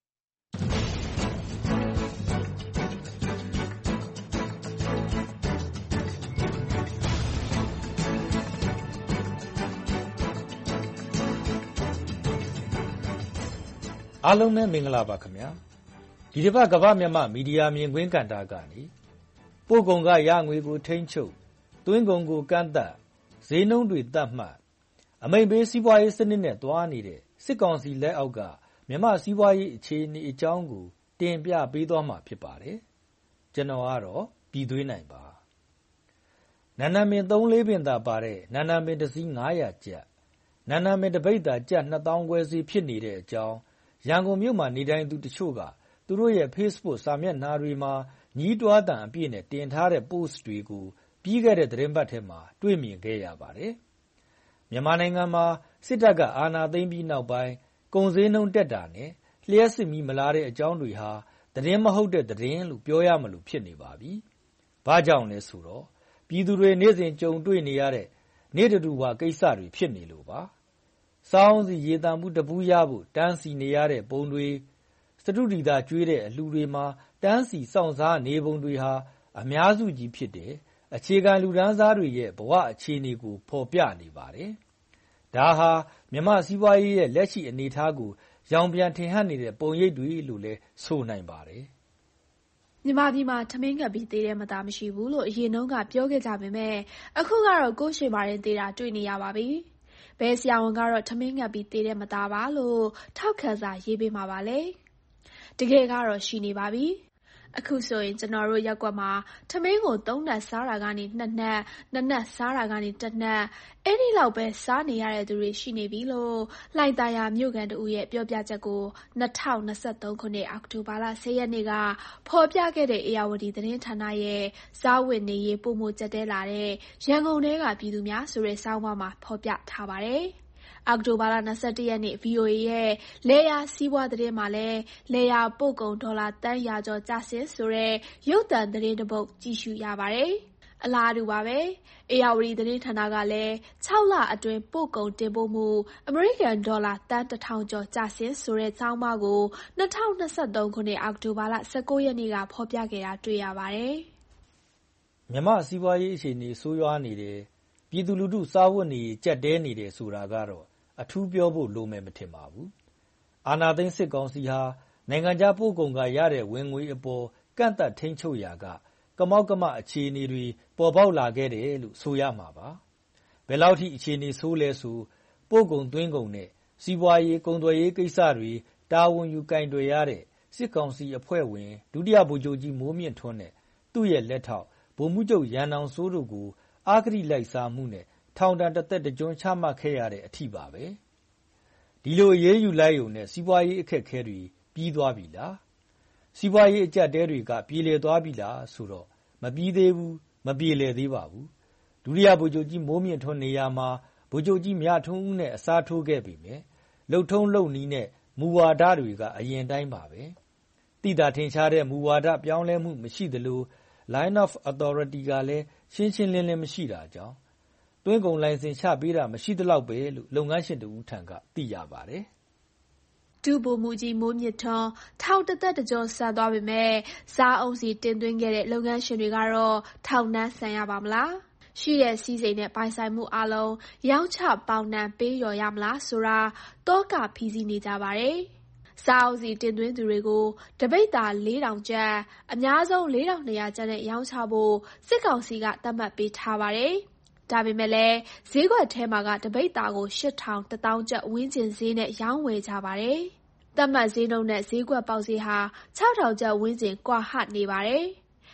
အားလုံးပဲမင်္ဂလာပါခင်ဗျာဒီတစ်ပတ်ကမ္ဘာမြန်မာမီဒီယာမြင်ကွင်းကဏ္ဍကနေပို့ကုန်ကရငွေကိုထိန်းချုပ်သွင်းကုန်ကိုကန့်သတ်ဈေးနှုန်းတွေသတ်မှတ်အမိန့်ပေးစီးပွားရေးစနစ်နဲ့တွားနေတဲ့စစ်ကောင်စီလက်အောက်ကမြန်မာစီးပွားရေးအခြေအနေအကြောင်းကိုတင်ပြပေးသွားမှာဖြစ်ပါတယ်ကျွန်တော်ကတော့ပြည်သွေးနိုင်ပါနန္ဒမင်းသုံးလေးပင်သာပါတဲ့နန္ဒမင်းတစ်စီးငါးရာကျပ်နန္ဒမင်းတစ်ပိတ်သာကျပ်နှစ်သောင်းခွဲစီဖြစ်နေတဲ့အကြောင်းရန်ကုန်မြို့မှာနေတိုင်းသူတချို့ကသူတို့ရဲ့ Facebook စာမျက်နှာတွေမှာညီးတွားတန်အပြည့်နဲ့တင်ထားတဲ့ post တွေကိုပြီးခဲ့တဲ့သတင်းပတ်ထဲမှာတွေ့မြင်ခဲ့ရပါတယ်။မြန်မာနိုင်ငံမှာစစ်တပ်ကအာဏာသိမ်းပြီးနောက်ပိုင်းကုန်ဈေးနှုန်းတက်တာနဲ့လျှက်စစ်မီမလာတဲ့အကြောင်းတွေဟာသတင်းမဟုတ်တဲ့သတင်းလို့ပြောရမလို့ဖြစ်နေပါပြီ။ဘာကြောင့်လဲဆိုတော့ပြည်သူတွေနေ့စဉ်ကြုံတွေ့နေရတဲ့နေ့တူဝါကိစ္စတွေဖြစ်နေလို့ပါ။စောင်းစီရေတံမှုတပူးရဖို့တန်းစီနေရတဲ့ပုံတွေစတုဒီတာကျွေးတဲ့အလှူတွေမှာတန်းစီစောင့်စားနေပုံတွေဟာအများစုကြီးဖြစ်တဲ့အခြေခံလူဒန်းစားတွေရဲ့ဘဝအခြေအနေကိုဖော်ပြနေပါတယ်။ဒါဟာမြန်မာစီးပွားရေးရဲ့လက်ရှိအနေအထားကိုရောင်ပြန်ထင်ဟပ်နေတဲ့ပုံရိပ်တွေလို့လည်းဆိုနိုင်ပါတယ်။မြန်မာပြည်မှာထမင်းငတ်ပြီးသေးတဲ့မသားမရှိဘူးလို့အရင်နှုန်းကပြောခဲ့ကြပေမဲ့အခုကတော့ကိုယ်ရှိမာရင်သေးတာတွေ့နေရပါပြီ။ဘယ်ဆရာဝန်ကတော့ထမင်းငတ်ပြီးသေးတဲ့မသားပါလို့ထောက်ခံစာရေးပေးမှာပါလေ။တကယ်ကတော့ရှိနေပါပြီ။အခုဆိုရင်ကျွန်တော်တို့ရက်ကွက်မှာထမင်းကိုသုံးနပ်စားတာကနေနှစ်နပ်နှစ်နပ်စားတာကနေတစ်နပ်အဲ့ဒီလောက်ပဲစားနေရတဲ့သူတွေရှိနေပြီလို့လှိုင်သာယာမြို့ကန်တူရဲ့ပြောပြချက်ကိုနှစ်ထောင်နှစ်ဆယ့်သုံးခုနှစ်အောက်တိုဘာလဆယ်ရက်နေ့ကဖော်ပြခဲ့တဲ့အေယာဝတီသတင်းဌာနရဲ့စားဝတ်နေရေးပုံမှုကျက်တဲလာတဲ့ရန်ကုန်ထဲကပြည်သူများဆိုတဲ့စောင်းပါမှာဖော်ပြထားပါတယ်။အောက်တိုဘာလ၂၁ရက်နေ့ ဗီအိုအေရဲ့လေယာစီးပွားသတင်းမှာလည်းလေယာပို့ကုန်ဒေါ်လာတန်းရာကျော်ကျဆင်းဆိုတဲ့ရုပ်သံသတင်းတစ်ပုဒ်ကြည့်ရှုရပါတယ်။အလားတူပါပဲ။အေယာဝတီသတင်းဌာနကလည်း၆လအတွင်းပို့ကုန်တင်ပို့မှုအမေရိကန်ဒေါ်လာတန်းတစ်ထောင်ကျော်ကျဆင်းဆိုတဲ့ဆောင်းပါးကို၂၀၂၃ခုနှစ်အောက်တိုဘာလ၁၉ရက်နေ့ကဖော်ပြခဲ့တာတွေ့ရပါတယ်။မြန်မာစီးပွားရေးအခြေအနေဆိုးရွားနေတယ်။ပြည်သူလူထုစားဝတ်နေရေးကျပ်တဲနေတယ်ဆိုတာကတော့အထူးပြောဖို့လိုမယ်မထင်ပါဘူး။အာဏာသိမ်းစစ်ကောင်စီဟာနိုင်ငံခြားပို့ကုန်ကရတဲ့ဝင်ငွေအပေါ်ကန့်သတ်ထိန်းချုပ်ရာကကမောက်ကမအခြေအနေတွေပေါ်ပေါက်လာခဲ့တယ်လို့ဆိုရမှာပါ။ဘယ်လောက်ထိအခြေအနေဆိုးလဲဆိုပို့ကုန်သွင်းကုန်နဲ့စီးပွားရေးကုန်သွယ်ရေးကိစ္စတွေတာဝန်ယူကင်တွယ်ရတဲ့စစ်ကောင်စီအဖွဲ့ဝင်ဒုတိယဗိုလ်ချုပ်ကြီးမိုးမြင့်ထွန်းနဲ့သူ့ရဲ့လက်ထောက်ဗိုလ်မှူးချုပ်ရန်အောင်စိုးတို့ကိုအာဂရိလိုက်စားမှုနဲ့ထောင်ဒဏ်တစ်သက်တစ်ကျွန်းချမှတ်ခဲ့ရတဲ့အထိပါပဲဒီလိုအရေးယူလိုက်ုံနဲ့စီးပွားရေးအခက်အခဲတွေပြီးသွားပြီလားစီးပွားရေးအကျပ်တဲတွေကပြေလည်သွားပြီလားဆိုတော့မပြီးသေးဘူးမပြေလည်သေးပါဘူးဒုတိယဗိုလ်ချုပ်ကြီးမိုးမြင့်ထွန်းနေရာမှာဗိုလ်ချုပ်ကြီးမြထွန်းဦးနဲ့အစားထိုးခဲ့ပြီမယ်လှုပ်ထုံးလှုပ်နီးနဲ့မူဝါဒတွေကအရင်တိုင်းပါပဲတိတာထင်ရှားတဲ့မူဝါဒပြောင်းလဲမှုမရှိသလို line of authority ကလည်းရှင်းရှင်းလင်းလင်းမရှိတာကြောင့်သွင်းကုန်လိုင်စင်ချပေးတာမရှိသလောက်ပဲလို့လုပ်ငန်းရှင်တဦးထံကသိရပါတယ်။ဒုဗိုလ်မှူးကြီးမိုးမြင့်ထွန်းထောင်တစ်သက်တစ်ကျော်ဆန်သွားပေမဲ့စားအုံစီတင်သွင်းခဲ့တဲ့လုပ်ငန်းရှင်တွေကတော့ထောင်နှန်းဆန်ရပါမလား။ရှိတဲ့စီးစိမ်နဲ့ပိုင်ဆိုင်မှုအလုံးရောင်းချပေါင်နှံပေးလျော်ရမလားဆိုတာတောကဖီးစီးနေကြပါတယ်။စားအုံစီတင်သွင်းသူတွေကိုတပိတ်တာလေးထောင်ကျပ်အများဆုံးလေးထောင်နှစ်ရာကျပ်နဲ့ရောင်းချဖို့စစ်ကောင်စီကသတ်မှတ်ပေးထားပါတယ်။ဒါပေမဲ့လည်းဈေးကွက်ထဲမှာကတပိတ်တာကိုရှစ်ထောင်တစ်သောင်းကျပ်ဝန်းကျင်ဈေးနဲ့ရောင်းဝယ်ကြပါတယ်။သတ်မှတ်ဈေးနှုန်းနဲ့ဈေးကွက်ပေါက်ဈေးဟာခြောက်ထောင်ကျပ်ဝန်းကျင်ကွာဟနေပါတယ်။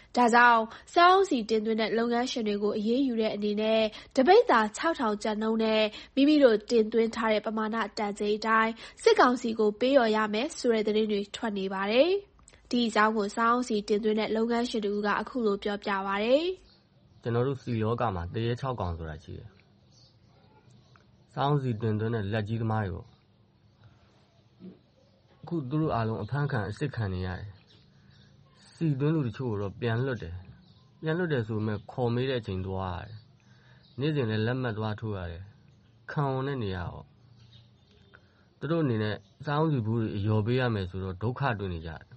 ဒါကြောင့်စောင်းစီတင်သွင်းတဲ့လုပ်ငန်းရှင်တွေကိုအရေးယူတဲ့အနေနဲ့တပိတ်တာ၆ထောင်ကျပ်နှုန်းနဲ့မိမိတို့တင်သွင်းထားတဲ့ပမာဏတန်ချိန်အတိုင်းစစ်ကောင်စီကိုပေးလျော်ရမယ်ဆိုတဲ့သတင်းတွေထွက်နေပါတယ်။ဒီအကြောင်းကိုစောင်းစီတင်သွင်းတဲ့လုပ်ငန်းရှင်တူကအခုလိုပြောပြပါတယ်။ကျွန်တော်တို့စီလောကမှာတရေ၆កောင်ဆိုတာရှိတယ်။စောင်းစီတင်သွင်းတဲ့လက်ကြီးသမားတွေပေါ့။အခုသူတို့အားလုံးအဖမ်းခံအစ်စ်ခံနေရတယ်။စီသွင်းလူတချို့တော့ပြန်လွတ်တယ်။ပြန်လွတ်တယ်ဆိုပေမဲ့ခေါ်မေးတဲ့အချိန်သွားရတယ်။နေ့စဉ်လည်းလက်မှတ်သွားထိုးရတယ်။ခံဝန်တဲ့နေရာပေါ့။သူတို့အနေနဲ့စောင်းစီဘူးတွေအယော်ပေးရမယ်ဆိုတော့ဒုက္ခတွေ့နေကြတယ်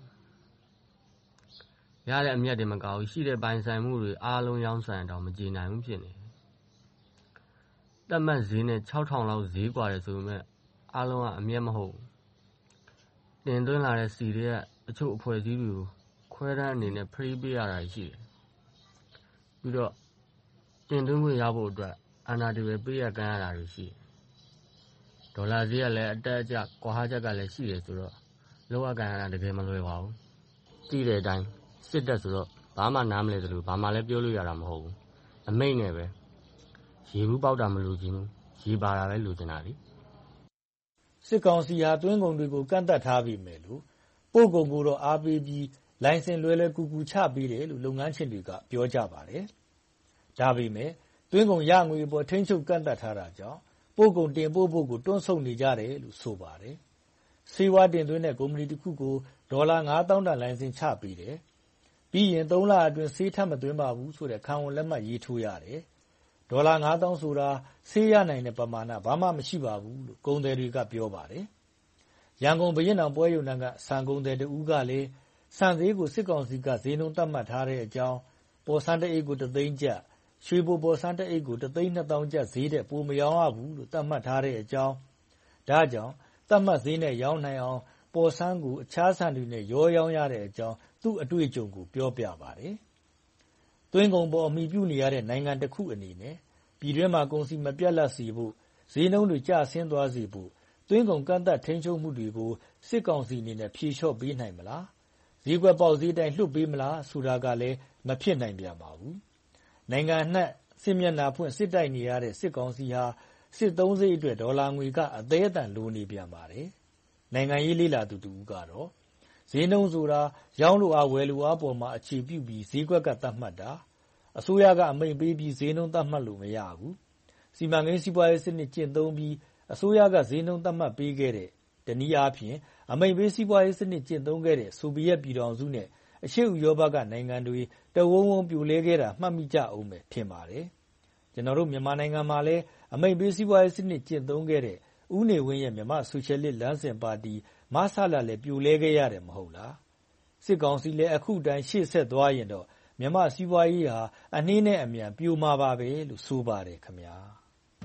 ။ရတဲ့အမြတ်တွေမကောက်ဘူးရှိတဲ့ပိုင်ဆိုင်မှုတွေအားလုံးရောင်းဆိုင်တော့မကြေနိုင်ဘူးဖြစ်နေတယ်။တက်မှတ်ဈေးနဲ့၆ထောင်လောက်ဈေးกว่าတယ်ဆိုပေမဲ့အားလုံးကအမြတ်မဟုတ်ဘူး။တင်သွင်းလာတဲ့စီတွေကအချို့အဖွဲ့အစည်းတွေကိုခွဲတန်းအနေနဲ့ဖရီးပေးရတာရှိတယ်။ပြီးတော့တင်သွင်းခွင့်ရဖို့အတွက်အာဏာတွေပဲပေးရကမ်းရတာတွေရှိတယ်။ဒေါ်လာဈေးကလည်းအတက်အကျကွာဟချက်ကလည်းရှိတယ်ဆိုတော့လောက်အကန်ရတာတကယ်မလွယ်ပါဘူး။ကြည့်တဲ့အတိုင်းစစ်တပ်ဆိုတော့ဘာမှနားမလဲသလိုဘာမှလည်းပြောလို့ရတာမဟုတ်ဘူး။အမိတ်နဲ့ပဲရေဘူးပေါက်တာမလို့ချင်းရေပါတာပဲလိုချင်တာလေ။စစ်ကောင်စီဟာတွင်းကုန်တွေကိုကန့်သက်ထားပြီးမယ်လို့ပို့ကုန်ကိုတော့အားပေးပြီးလိုင်စင်လွယ်လွယ်ကူကူချပေးတယ်လို့လုပ်ငန်းရှင်တွေကပြောကြပါတယ်။ဒါပေမဲ့တွင်းကုန်ရငွေပေါ်ထိန်းချုပ်ကန့်သက်ထားတာကြောင့်ပို့ကုန်တင်ပို့ဖို့ကိုတွန်းဆုတ်နေကြတယ်လို့ဆိုပါတယ်။စေဝါတင်သွင်းတဲ့ကုမ္ပဏီတစ်ခုကိုဒေါ်လာငါးသောင်းတန်လိုင်စင်ချပေးတယ်။ပြီးရင်သုံးလအတွင်းဆေးထပ်မသွင်းပါဘူးဆိုတဲ့ခံဝန်လက်မှတ်ရေးထိုးရတယ်။ဒေါ်လာငါးသောင်းဆိုတာဆေးရနိုင်တဲ့ပမာဏဘာမှမရှိပါဘူးလို့ကုန်သည်တွေကပြောပါတယ်။ရန်ကုန်ဘုရင်တော်ပွဲရုံကဆန်ကုန်သည်တဦးကလည်းဆန်ဈေးကိုစစ်ကောင်စီကဈေးနှုန်းသတ်မှတ်ထားတဲ့အကြောင်းပေါ်ဆန်းတအိတ်ကိုတစ်သိန်းကျပ်ရွှေဘိုပေါ်ဆန်းတအိတ်ကိုတစ်သိန်းနှစ်သောင်းကျပ်ဈေးတဲ့ပိုမရောင်းရဘူးလို့သတ်မှတ်ထားတဲ့အကြောင်းဒါကြောင့်သတ်မှတ်ဈေးနဲ့ရောင်းနိုင်အောင်ပေါ်ဆန်းကိုအခြားဆန်တွေနဲ့ရောရောင်းရတဲ့အကြောင်းသူ့အတွေ့အကြုံကိုပြောပြပါတယ်။တွင်းကုန်ပေါ်အမိပြုနေရတဲ့နိုင်ငံတစ်ခုအနေနဲ့ပြည်တွင်းမှာကုန်စည်မပြတ်လတ်စေဖို့ဈေးနှုန်းတွေကျဆင်းသွားစေဖို့တွင်းကုန်ကန့်သက်ထိန်းချုပ်မှုတွေကိုစစ်ကောင်စီအနေနဲ့ဖြေလျှော့ပေးနိုင်မလားဈေးကွက်ပေါက်ဈေးတိုင်းလွှတ်ပေးမလားဆိုတာကလည်းမဖြစ်နိုင်ပြန်ပါဘူး။နိုင်ငံအနှံ့စစ်မျက်နှာဖွင့်စစ်တိုက်နေရတဲ့စစ်ကောင်စီဟာစစ်သုံးစိတ်အတွက်ဒေါ်လာငွေကအသေးအတန်လိုနေပြန်ပါတယ်။နိုင်ငံရေးလေ့လာသူတူကတော့ဈေးနှုန်းဆိုတာရောင်းလို့အားဝယ်လို့အားပေါ်မှာအခြေပြုပြီးဈေးကွက်ကသတ်မှတ်တာအစိုးရကအမိန့်ပေးပြီးဈေးနှုန်းသတ်မှတ်လို့မရဘူး။စီမံကိန်းစီးပွားရေးစနစ်ကျင့်သုံးပြီးအစိုးရကဈေးနှုန်းသတ်မှတ်ပေးခဲ့တဲ့တနည်းအားဖြင့်အမိန့်ပေးစီးပွားရေးစနစ်ကျင့်သုံးခဲ့တဲ့ဆိုဗီယက်ပြည်ထောင်စုနဲ့အရှေ့ဥရောပကနိုင်ငံတွေတဝုံဝုံပြိုလဲခဲ့တာမှတ်မိကြအောင်ပဲထင်ပါတယ်။ကျွန်တော်တို့မြန်မာနိုင်ငံမှာလည်းအမိန့်ပေးစီးပွားရေးစနစ်ကျင့်သုံးခဲ့တဲ့ဦးနေဝင်းရဲ့မြန်မာဆိုရှယ်လစ်လမ်းစဉ်ပါတီမဆလာလည်းပြိုလဲခဲ့ရတယ်မဟုတ်လား။စစ်ကောင်စီလည်းအခုတိုင်းရှေ့ဆက်သွားရင်တော့မြန်မာစီးပွားရေးဟာအနှင်းနဲ့အမြန်ပြိုမှာပါပဲလို့ဆိုပါတယ်ခင်ဗျာ။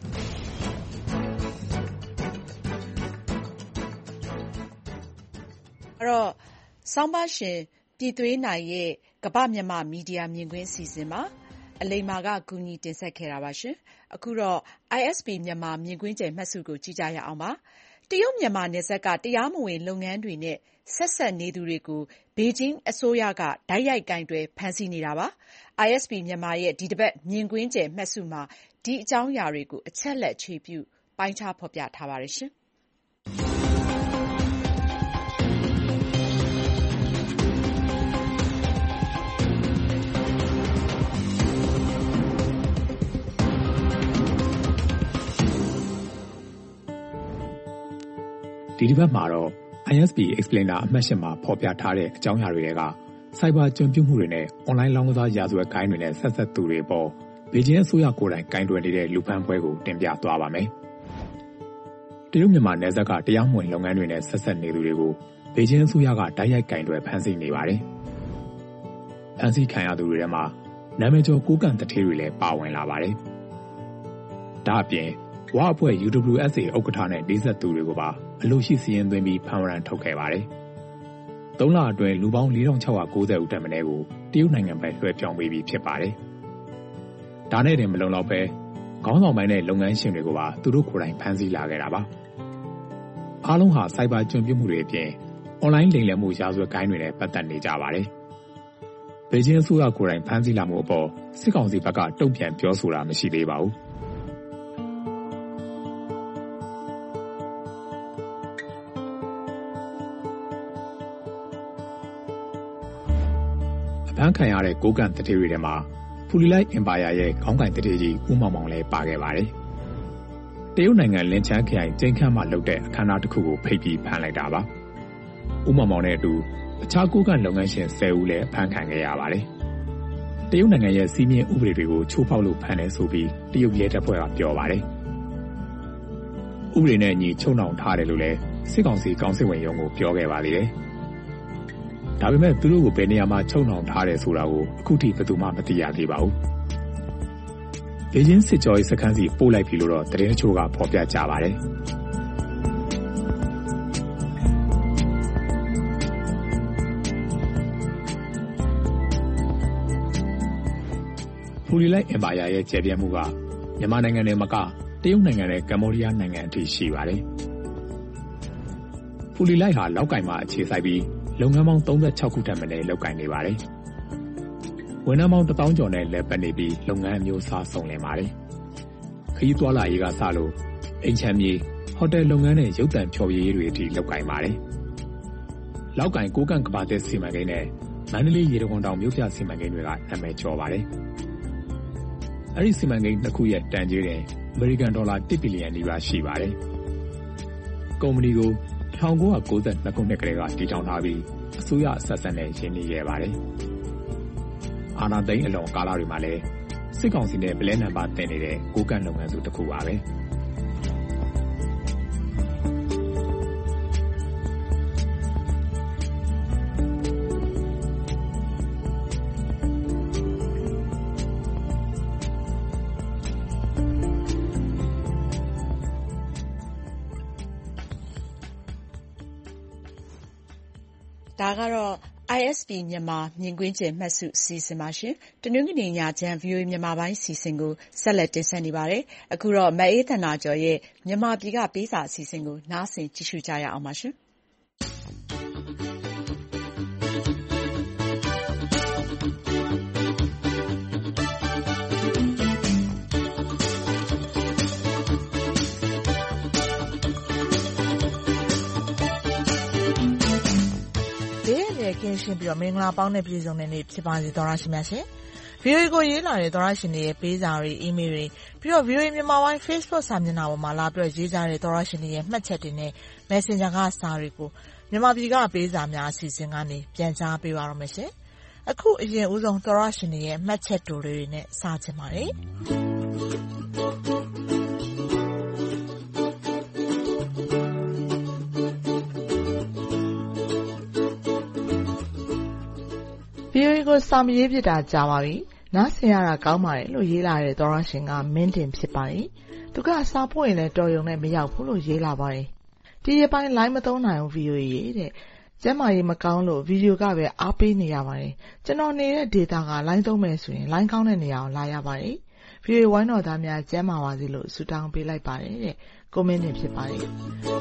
အဲ့တော့ဆောင်းပါရှင်ပြည်သွေးနိုင်ရဲ့ကမ္ဘာမြန်မာမီဒီယာမြင်ကွင်းစီစဉ်မှာအလိမ္မာကကူညီတင်ဆက်ခဲ့တာပါရှင်အခုတော့ ไอ เอส ပီ မြန်မာမြင်ကွင်းကျယ်မှတ်စုကိုကြည့်ကြရအောင်ပါတရုတ်မြန်မာနယ်စပ်ကတရားမဝင်လုပ်ငန်းတွေနဲ့ဆက်ဆက်နေသူတွေကိုဘေကျင်းအစိုးရကဓာတ်ရိုက်ကင်တွယ်ဖမ်းဆီးနေတာပါ ไอ เอส ပီ မြန်မာရဲ့ဒီတစ်ပတ်မြင်ကွင်းကျယ်မှတ်စုမှာဒီအကြောင်းအရာတွေကိုအချက်လက်ခြေပြုပိုင်းခြားဖော်ပြထားပါတယ်ရှင်ဒီတစ်ပတ်မှာတော့ ไอ เอส ပီ Explainer အမှတ်၈မှာဖော်ပြထားတဲ့အကြောင်းအရာတွေကစိုက်ဘာကျွံပြုမှုတွေနဲ့ online လောင်းကစားရာဇဝတ်ဂိုဏ်းတွေနဲ့ဆက်ဆက်သူတွေပေါ်ဘေကျင်းအစိုးရကိုယ်တိုင်ဂိုဏ်းတွယ်နေတဲ့လူဖမ်းပွဲကိုတင်ပြသွားပါမယ်။တရုတ်မြန်မာနယ်စပ်ကတရားမဝင်လုပ်ငန်းတွေနဲ့ဆက်ဆက်နေသူတွေကိုဘေကျင်းအစိုးရကဓာတ်ရိုက်ဂိုဏ်းတွယ်ဖမ်းဆီးနေပါတယ်။ဖမ်းဆီးခံရသူတွေထဲမှာနာမည်ကျော်ကိုကန့်တထေးတွေလည်းပါဝင်လာပါတယ်။ဒါအပြင်ဝါအဖွဲ့ ယူ ဒဘလျူ အက်စ် အေ ဥက္ကဋ္ဌနဲ့လေးဆက်သူတွေကိုပါအလို့ရှိစီရင်သွင်းပြီးဖမ်းဝရမ်းထုတ်ခဲ့ပါတယ်။သုံးလအတွင်းလူပေါင်း လေးထောင်ခြောက်ရာကိုးဆယ် ဦးတက်မင်းကိုတရုတ်နိုင်ငံဘက်လွှဲပြောင်းပေးပြီးဖြစ်ပါတယ်။ဒါနဲ့တင်မလုံလောက်ပဲခေါင်းဆောင်ပိုင်းနဲ့လုပ်ငန်းရှင်တွေကိုပါသူတို့ကိုယ်တိုင်ဖမ်းဆီးလာခဲ့တာပါ။အားလုံးဟာစိုက်ဘာကျွံပြုမှုတွေအပြင် online လိမ်လည်မှုရာဇဝတ်ဂိုဏ်းတွေနဲ့ပတ်သက်နေကြပါတယ်။ဘေဂျင်းအစိုးရကိုယ်တိုင်ဖမ်းဆီးလာမှုအပေါ်စစ်ကောင်စီဘက်ကတုံ့ပြန်ပြောဆိုတာမရှိသေးပါဘူးအဖမ်းခံရတဲ့ကိုကန့်တတိတွေထဲမှာဖူလီလိုက်အင်ပါယာရဲ့ခေါင်းကင်တတိကြီးဦးမောင်မောင်လည်းပါခဲ့ပါတယ်တရုတ်နိုင်ငံလင်ချန်းခရိုင်ကျင်းခန့်မှလုပ်တဲ့အခမ်းအနားတစ်ခုကိုဖိတ်ပြီးဖမ်းလိုက်တာပါဦးမောင်မောင်နဲ့အတူအခြားကိုကန့်လုပ်ငန်းရှင်ဆယ်ဦးလည်းဖမ်းခံခဲ့ရပါတယ်တရုတ်နိုင်ငံရဲ့စီးမြင့်ဥပဒေတွေကိုချိုးဖောက်လို့ဖမ်းတယ်ဆိုပြီးတရုတ်ရဲတပ်ဖွဲ့ကပြောပါတယ်ဥပဒေနဲ့အညီချုပ်နှောင်ထားတယ်လို့လည်းစစ်ကောင်စီကောင်စစ်ဝင်ရုံးကိုပြောခဲ့ပါသေးတယ်ဒါပေမဲ့သူတို့ကိုဘယ်နေရာမှာချုပ်နှောင်ထားတယ်ဆိုတာကိုအခုထိဘယ်သူမှမသိရသေးပါဘူးဘေဂျင်းစစ်ကြောရေးစခန်းစီပို့လိုက်ပြီလို့တော့သတင်းအချို့ကဖော်ပြကြပါတယ်ဖူလီလိုက်အင်ပါယာရဲ့ကျယ်ပြန့်မှုကမြန်မာနိုင်ငံနဲ့မကတရုတ်နိုင်ငံနဲ့ကမ္ဘောဒီးယားနိုင်ငံအထိရှိပါတယ်ဖူလီလိုက်ဟာလောက်ကင်မှာအခြေစိုက်ပြီးလုပ်ငန်းပေါင်းသုံး၆ခုထက်မနည်းလုပ်ကိုင်နေပါတယ်ဝန်ထမ်းပေါင်းတစ်သောင်းကျော်နဲ့လက်ပတ်နေပြီးလုပ်ငန်းမျိုးစားစုံလင်ပါတယ်ခရီးသွားလာရေးကစလို့အိမ်ချမ်းမြေဟိုတယ်လုပ်ငန်းနဲ့ရုပ်သံဖျော်ဖြေရေးတွေအထိလုပ်ကိုင်ပါတယ်လောက်ကင်ကိုကန့်ကဘာတဲ့စီမံကိန်းနဲ့မန္တလေးရေတံခွန်တောင်မြို့ပြစီမံကိန်းတွေကနာမည်ကျော်ပါတယ်အဲ့ဒီစီမံကိန်းတစ်ခုရဲ့တန်ကြေးတင်အမေရိကန်ဒေါ်လာတစ်ဘီလီယံနီးပါးရှိပါတယ်ကုမ္ပဏီကို၁၉၉၂ခုနှစ်ကတည်းကတည်ထောင်ထားပြီးအစိုးရအဆက်ဆက်နဲ့ရင်းနှီးခဲ့ပါတယ်အာဏာသိမ်းအလွန်ကာလတွေမှာလည်းစစ်ကောင်စီနဲ့ဗလဲနံပါတ်တင်နေတဲ့ကိုကန့်လုပ်ငန်းစုတစ်ခုပါပဲဒါကတော့ I S B မြန်မာမြင်ကွင်းကျယ်မှတ်စုအစီအစဉ်ပါရှင်။တနင်္ဂနွေညချမ်း ဗွီအိုအေမြန်မာပိုင်းအစီအစဉ်ကိုဆက်လက်တင်ဆက်နေပါတယ်။အခုတော့မအေးသန္တာကျော်ရဲ့မြန်မာပြည်ကပေးစာအစီအစဉ်ကိုနားဆင်ကြည့်ရှုကြရအောင်ပါရှင်။ကင်းရှင်းပြီးတော့မင်္ဂလာပေါင်းနဲ့ပြည့်စုံတဲ့နေ့ဖြစ်ပါစေသောရရှိမြတ်ရှင်။ ဗီအိုအေကိုရေးလာတဲ့သောရရှင်တွေရဲ့ပေးစာတွေအီးမေးလ်တွေပြီးတော့ ဗီအိုအေမြန်မာပိုင်း Facebook စာမျက်နှာပေါ်မှာလာပြီးရေးကြတဲ့သောရရှင်တွေရဲ့မှတ်ချက်တွေနဲ့ Messenger ကစာတွေကိုမြန်မာပြည်ကပေးစာများအစီအစဉ်ကနေပြန်ကြားပေးပါရမယ်ရှင်။အခုအရင်ဦးဆုံးသောရရှင်တွေရဲ့မှတ်ချက်တိုလေးတွေနဲ့စချင်ပါတယ်။ဗီအိုအေကိုစာမရေးဖြစ်တာကြာပါပြီ။နားဆင်ရတာကောင်းပါတယ်လို့ရေးလာတဲ့သောရရှင်ကမင်းတင်ဖြစ်ပါတယ်။သူကစာပို့ရင်လည်းတော်ရုံနဲ့မရောက်ဘူးလို့ရေးလာပါတယ်။ဒီရက်ပိုင်း line မသုံးနိုင်ဘူးဗီအိုအေရဲ့တဲ့။ကျန်းမာရေးမကောင်းလို့ဗီဒီယိုကပဲအားပေးနေရပါတယ်။ကျွန်တော်နေတဲ့ data က line သုံးမယ်ဆိုရင် line ကောင်းတဲ့နေရာကိုလာရပါတယ်။ဗီအိုအေဝိုင်းတော်သားများကျန်းမာပါစေလို့ဆုတောင်းပေးလိုက်ပါတယ်တဲ့။ကိုမင်းတင်ဖြစ်ပါတယ်။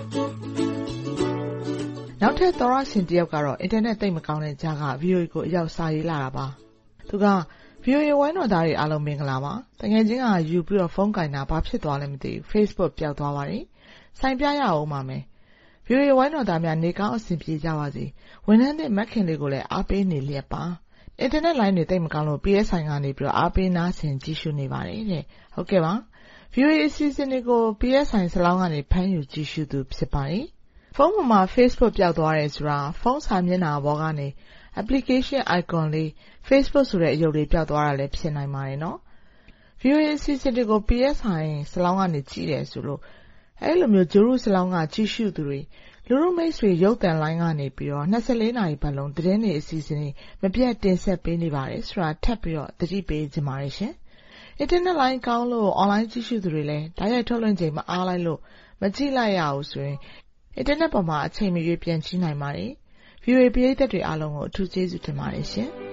နောက်ထပ်သောရရှင်တယောက်ကတော့အင်တာနက်သိပ်မကောင်းတဲ့ကြားက ဗီအိုအေကိုအရောက်စာရေးလာတာပါ။သူက ဗီအိုအေဝိုင်းတော်သားတွေအားလုံးမင်္ဂလာပါ။တကယ်ချင်းကယူပြီးတော့ဖုန်းကင်တာဘာဖြစ်သွားလဲမသိဘူး။ Facebook ပျောက်သွားပါတယ်။ဆိုင်ပြရအောင်ပါမယ်။ဗီအိုအေဝိုင်းတော်သားများနေကောင်းအဆင်ပြေကြပါစေ။ဝန်ထမ်းတဲ့မက်ခင်လေးကိုလည်းအားပေးနေလျက်ပါ။အင်တာနက်လိုင်းတွေသိပ်မကောင်းလို့ P S I ကနေပြီးတော့အားပေးနားဆင်ကြည့်ရှုနေပါတယ်တဲ့။ဟုတ်ကဲ့ပါ။ ဗီအိုအေအစီအစဉ်တွေကို P S I စလောင်းကနေဖမ်းယူကြည့်ရှုသူဖြစ်ပါတယ်။ဖုန်းပေါ်မှာ Facebook ပျောက်သွားတယ်ဆိုတာဖုန်းစာမျက်နှာပေါ်ကနေ application icon လေး Facebook ဆိုတဲ့အရုပ်လေးပျောက်သွားတာလည်းဖြစ်နိုင်ပါတယ်နော်။ ဗီအိုအေအစီအစဉ်တွေကို P S I စလောင်းကနေကြည့်တယ်ဆိုလို့အဲ့လိုမျိုးဂျိုရုစလောင်းကကြည့်ရှုသူတွေလူလူမိတ်ဆွေရုပ်သံလိုင်းကနေပြီးတော့၂၄နာရီပတ်လုံးသတင်းတွေအစီအစဉ်တွေမပြတ်တင်ဆက်ပေးနေပါတယ်ဆိုတာထပ်ပြီးတော့သတိပေးချင်ပါတယ်ရှင်။ အင်တာနက်လိုင်းကောင်းလို့ online ကြည့်ရှုသူတွေလည်းဓာတ်ရိုက်ထုတ်လွှင့်ချိန်မအားလိုက်လို့မကြည့်လိုက်ရဘူးဆိုရင်အင်တာနက်ပေါ်မှာအချိန်မရွေးပြန်ကြည့်နိုင်ပါတယ်။ ဗီအိုအေပရိသတ်တွေအားလုံးကိုအထူးကျေးဇူးတင်ပါတယ်ရှင်။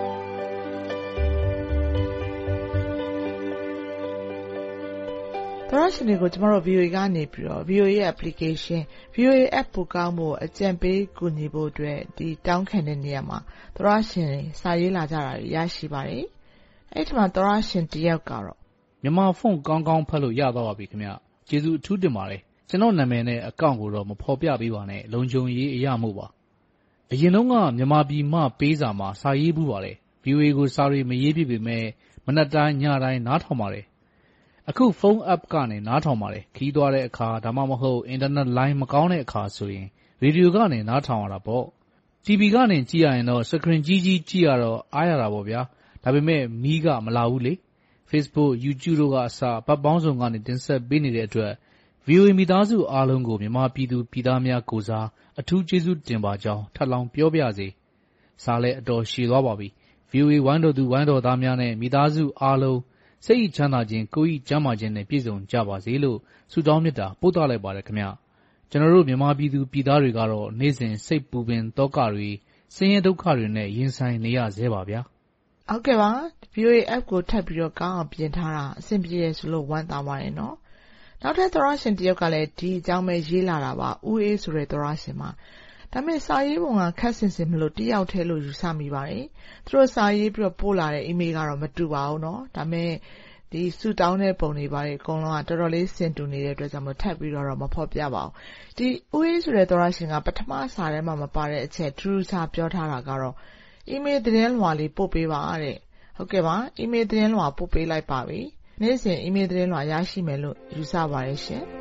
သသောရရှင်တွေကိုကျမတို့ ဗီအိုအေ ကနေပြီးတော့ ဗီအိုအေ ရဲ့ application ဗီအိုအေ app ပိုကောင်းဖို့အကြံပေးကူညီဖို့အတွက်ဒီတောင်းခံတဲ့နေရာမှာသောရရှင်တွေစာရေးလာကြတာတွေရရှိပါတယ်။အဲ့ဒီမှာသောရရှင်တယောက်ကတော့မြန်မာဖုန်းကောင်းကောင်းဖတ်လို့ရသွားပါပြီခင်ဗျ။ကျေးဇူးအထူးတင်ပါတယ်။ကျွန်တော်နာမည်နဲ့အကောင့်ကိုတော့မဖော်ပြပေးပါနဲ့လုံခြုံရေးအရာမို့ပါ။အရင်တော့ကမြန်မာပြည်မှပေးစာမှာစာရေးဘူးပါတယ်။ ဗီအိုအေ ကိုစာတွေမရေးဖြစ်ပေမဲ့မနက်တိုင်းညတိုင်းနားထောင်ပါတယ်။အခုဖုန်း app ကနေနားထောင်ပါတယ်။ခီးသွားတဲ့အခါဒါမှမဟုတ်အင်တာနက်လိုင်းမကောင်းတဲ့အခါဆိုရင်ရေဒီယိုကနေနားထောင်ရတာပေါ့။ တီဗီ ကနေကြည့်ရရင်တော့စကရင်ကြီးကြီးကြည့်ရတော့အားရတာပေါ့ဗျာ။ဒါပေမဲ့မီးကမလာဘူးလေ။ Facebook, YouTube တို့ကအစဘက်ပေါင်းစုံကနေတင်ဆက်ပေးနေတဲ့အတွက် ဗီအိုအေ မိသားစုအားလုံးကိုမြန်မာပြည်သူပြည်သားများကိုစားအထူးကျေးဇူးတင်ပါကြောင်းထပ်လောင်းပြောပြရစေ။စာလည်းအတော်ရှည်သွားပါပြီ။ ဗီအိုအေ ဝိုင်းတော်သူဝိုင်းတော်သားများနဲ့မိသားစုအားလုံးစိတ်ချမ်းသာခြင်းကိုယ်ဤကျန်းမာခြင်းနဲ့ပြည့်စုံကြပါစေလို့ဆုတောင်းမေတ္တာပို့သလိုက်ပါတယ်ခင်ဗျ။ကျွန်တော်တို့မြန်မာပြည်သူပြည်သားတွေကတော့နေ့စဉ်စိတ်ပူပင်သောကတွေဆင်းရဲဒုက္ခတွေနဲ့ရင်ဆိုင်နေရသေးပါဗျာ။ဟုတ်ကဲ့ပါ ဗီအိုအေ app ကိုထပ်ပြီးတော့ကောင်းအောင်ပြင်ထားတာအဆင်ပြေတယ်ဆိုလို့ဝမ်းသာပါတယ်နော်။နောက်ထပ်သောရရှင်တယောက်ကလည်းဒီအကြောင်းပဲရေးလာတာပါ။ဦးအေးဆိုတဲ့သောရရှင်မှာဒါပေမဲ့စာရေးပုံကခက်ဆင်ဆင်မလို့တယောက်တည်းလို့ယူဆမိပါတယ်။သူတို့စာရေးပြီးတော့ပို့လာတဲ့ email ကတော့မတူပါဘူးเนาะ။ဒါပေမဲ့ဒီစုတောင်းတဲ့ပုံတွေပါတယ်အကုန်လုံးကတော်တော်လေးစင်တူနေတဲ့အတွက်ကြောင့်မထပ်ပြီးတော့မဖော်ပြပါဘူး။ဒီဦးအေးဆိုတဲ့သောရရှင်ကပထမစာထဲမှာမပါတဲ့အချက်ထူးထူးခြားပြောထားတာကတော့ email သတင်းလွှာလေးပို့ပေးပါတဲ့။ဟုတ်ကဲ့ပါ email သတင်းလွှာပို့ပေးလိုက်ပါပြီ။နေ့စဉ် email သတင်းလွှာရရှိမယ်လို့ယူဆပါတယ်ရှင်။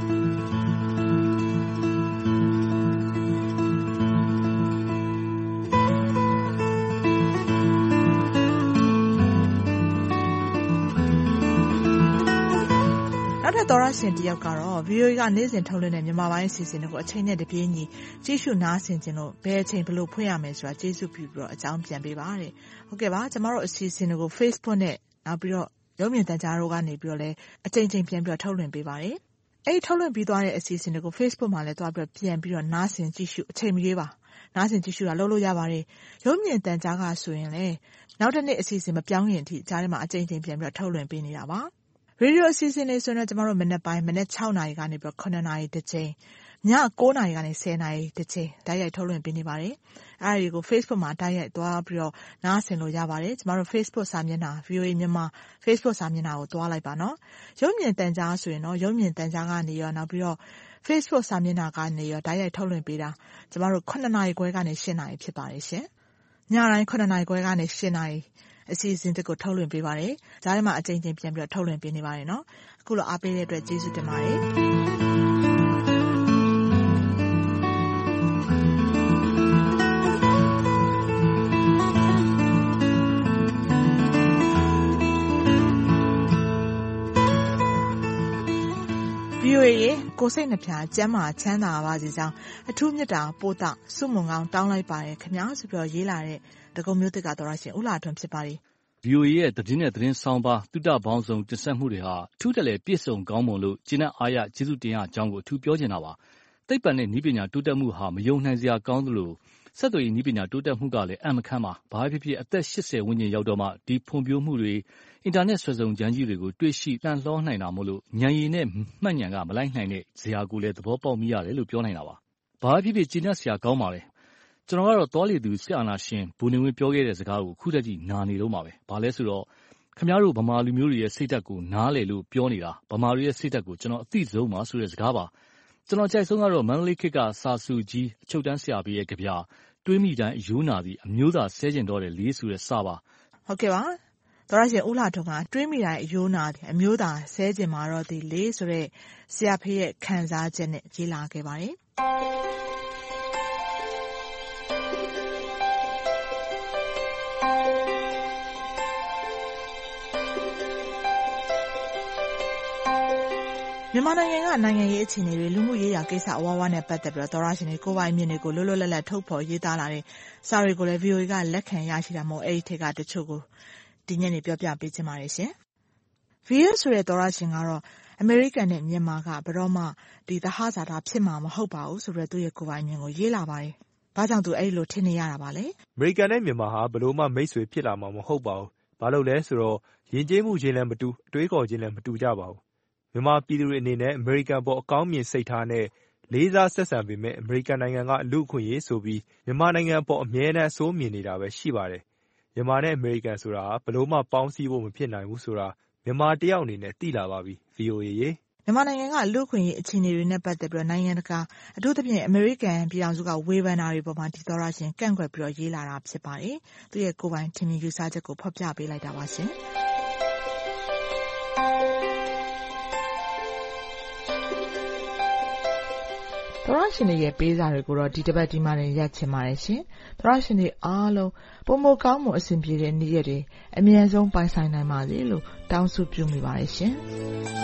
သောရရှင်တယောက်ကတော့ ဗီအိုအေ ကနေ့စဉ်ထုတ်လွှင့်တဲ့မြန်မာပိုင်းအစီအစဉ်တွေကိုအချိန်နဲ့တပြေးညီကြည့်ရှုနားဆင်ခြင်းလို့ဘယ်အချိန်ဘယ်လိုဖွင့်ရမယ်ဆိုတာကျေးဇူးပြုပြီးတော့အကြောင်းပြန်ပေးပါတဲ့။ဟုတ်ကဲ့ပါကျမတို့အစီအစဉ်တွေကို Facebook နဲ့နောက်ပြီးတော့ရုပ်မြင်သံကြားတို့ကနေပြီးတော့လည်းအချိန်ချင်းပြန်ပြီးတော့ထုတ်လွှင့်ပေးပါတယ်။အဲဒီထုတ်လွှင့်ပြီးသွားတဲ့အစီအစဉ်တွေကို Facebook မှာလည်းသွားပြီးတော့ပြန်ပြီးတော့နားဆင်ကြည့်ရှုအချိန်မရွေးပါ။နားဆင်ကြည့်ရှုတာလုပ်လို့ရပါတယ်။ရုပ်မြင်သံကြားကဆိုရင်လည်းနောက်တစ်နေ့အစီအစဉ်မပြောင်းခင်အထိကြားထဲမှာအချိန်ချင်းပြန်ပြီးတော့ထုတ်လွှင့်ပေးနေတာပါ။ရေဒီယိုအစီအစဉ်တွေဆိုရင်ကျမတို့မနက်ပိုင်းမနက်၆နာရီကနေပြီးတော့၇နာရီတစ်ချိန်ည၉နာရီကနေ၁၀နာရီတစ်ချိန်တိုက်ရိုက်ထုတ်လွှင့်ပေးနေပါတယ်။အဲဒီကို Facebook မှာတိုက်ရိုက်သွားပြီးတော့နားဆင်လို့ရပါတယ်။ကျမတို့ Facebook စာမျက်နှာ ဗီအိုအေ မြန်မာ Facebook စာမျက်နှာကိုသွားလိုက်ပါနော်။ရုပ်မြင်သံကြားဆိုရင်တော့ရုပ်မြင်သံကြားကနေရောနောက်ပြီးတော့ Facebook စာမျက်နှာကနေရောတိုက်ရိုက်ထုတ်လွှင့်ပေးတာကျမတို့၇နာရီခွဲကနေ၈နာရီဖြစ်ပါတယ်ရှင်။ညတိုင်း၇နာရီခွဲကနေ၈နာရီအစီအစဉ်တွေကိုထုတ်လွှင့်ပေးပါတယ်။ကြားထဲမှာအချိန်ချင်းပြန်ပြီးတော့ထုတ်လွှင့်ပေးနေပါတယ်နော်။အခုလိုအားပေးတဲ့အတွက်ကျေးဇူးတင်ပါတယ်။ဗီအိုအေရဲ့ကိုယ်စိတ်နှပြကျမ်းမာချမ်းသာပါစေကြောင်းအထူးမြတ်တာပို့တာစုမုံကောင်းတောင်းလိုက်ပါတယ်ခင်ဗျာဆိုပြီးတော့ရေးလာတဲ့တကုံမျိုးတစ်ကတော်ရရှင်ဦးလာထွန်းဖြစ်ပါတယ်။ ဗီအိုအေရဲ့သတင်းနဲ့သတင်းဆောင်ပါတုဒ္ဒပေါင်းစုံတင်ဆက်မှုတွေဟာအထူးတလဲပြည့်စုံကောင်းမွန်လို့ကျေနပ်အားရကျေးဇူးတင်ရအကြောင်းကိုအထူးပြောချင်တာပါ။သိပ္ပံနဲ့နည်းပညာတိုးတက်မှုဟာမယုံနိုင်စရာကောင်းသလိုဆက်သွယ်ရေးနည်းပညာတိုးတက်မှုကလည်းအံ့မခန်းပါ။ဘာဖြစ်ဖြစ်အသက်၈၀ဝန်းကျင်ရောက်တော့မှဒီဖွံ့ဖြိုးမှုတွေအင်တာနက်ဆွဲဆောင်ကြမ်းကြီးတွေကိုတွေ့ရှိလှန်လှောနိုင်တာမို့လို့ဉာဏ်ရည်နဲ့မှတ်ဉာဏ်ကမလိုက်နိုင်တဲ့ဇယာကိုလည်းသဘောပေါက်မိရတယ်လို့ပြောနိုင်တာပါ။ဘာဖြစ်ဖြစ်ကျေနပ်စရာကောင်းပါလေ။ကျွန်တော်ကတော့တောလီသူစစ်အာဏာရှင်ဗိုလ်နေဝင်းပြောခဲ့တဲ့စကားကိုခုတည်းကြီးနာနေလို့ပါပဲ။ဘာလဲဆိုတော့ခင်ဗျားတို့ဗမာလူမျိုးတွေရဲ့စိတ်ဓာတ်ကိုနားလေလို့ပြောနေတာဗမာတွေရဲ့စိတ်ဓာတ်ကိုကျွန်တော်အသိဆုံးပါဆိုတဲ့စကားပါ။ကျွန်တော်ကြိုက်ဆုံးကတော့မန္တလေးခေတ်ကစာစုကြီးအချုပ်တန်းဆရာပေးရဲ့ကြပြတွေးမိတိုင်းအယိုးနာသည်အမျိုးသားဆဲကျင်တော့တယ်လေးဆိုတဲ့စာပါ။ဟုတ်ကဲ့ပါ။သောရရှင်ဦးလာထွန်းကတွေးမိတိုင်းအယိုးနာသည်အမျိုးသားဆဲကျင်မှာတော့ဒီလေးဆိုတဲ့ဆရာဖေးရဲ့ခံစားချက်နဲ့ရေးလာခဲ့ပါတယ်။မြန်မာနိုင်ငံကနိုင်ငံရေးအခြေအနေတွေလူမှုရေးရာကိစ္စအဝါးဝါးနဲ့ပတ်သက်ပြီးတော့သောရရှင်တွေကိုပိုင်မြင့်တွေကိုလွတ်လွတ်လပ်လပ်ထုတ်ဖော်ရေးသားလာတဲ့စာတွေကိုလည်း ဗီအိုအေ ကလက်ခံရရှိတာမို့အဲ့ဒီထက်ကတချို့ကိုဒီညနေပြောပြပေးချင်ပါတယ်ရှင်။ ဗီအိုအေ ဆိုတဲ့သောရရှင်ကတော့အမေရိကန်နဲ့မြန်မာကဘယ်တော့မှဒီသဟဇာတာဖြစ်မှာမဟုတ်ပါဘူးဆိုပြီးသူ့ရဲ့ကိုပိုင်မြင့်ကိုရေးလာပါတယ်။ဘာကြောင့်သူအဲ့လိုထင်နေရတာပါလဲ။အမေရိကန်နဲ့မြန်မာဟာဘယ်လို့မှမိတ်ဆွေဖြစ်လာမှာမဟုတ်ပါဘူး။ဘာလို့လဲဆိုတော့ယဉ်ကျေးမှုချင်းလည်းမတူအတွေးခေါ်ချင်းလည်းမတူကြပါဘူး။မြန်မာပြည်သူတွေအနေနဲ့အမေရိကန်အပေါ်အကောင်းမြင်စိတ်ထားနဲ့လေးစားဆက်ဆံပေမယ့်အမေရိကန်နိုင်ငံကလူ့အခွင့်အရေးဆိုပြီးမြန်မာနိုင်ငံအပေါ်အမြဲတမ်းအဆိုးမြင်နေတာပဲရှိပါတယ်။မြန်မာနဲ့အမေရိကန်ဆိုတာဘယ်လိုမှပေါင်းစည်းဖို့မဖြစ်နိုင်ဘူးဆိုတာမြန်မာတယောက်အနေနဲ့သိလာပါပြီ ဗွီအိုအေ ရေ။မြန်မာနိုင်ငံကလူ့အခွင့်အရေးအခြေအနေတွေနဲ့ပတ်သက်ပြီးနိုင်ငံတကာအထူးသဖြင့်အမေရိကန်ပြည်ထောင်စုကဝေဖန်တာတွေပေါ်မှာဒီသောရရှင်ကန့်ကွက်ပြီးတော့ရေးလာတာဖြစ်ပါတယ်။သူ့ရဲ့ကိုယ်ပိုင်ထင်မြင်ယူဆချက်ကိုဖော်ပြပေးလိုက်တာပါရှင်။သောရရှင်တွေရဲ့ပေးစာတွေကိုတော့ဒီတစ်ပတ်ဒီမှာနေရက်ချင်ပါတယ်ရှင်။သောရရှင်တွေအားလုံးပုံမကောင်းမှုအဆင်ပြေတဲ့နေ့ရက်တွေအမြဲဆုံးပိုင်ဆိုင်နိုင်ပါစေလို့တောင်းဆုပြုမိပါတယ်ရှင်။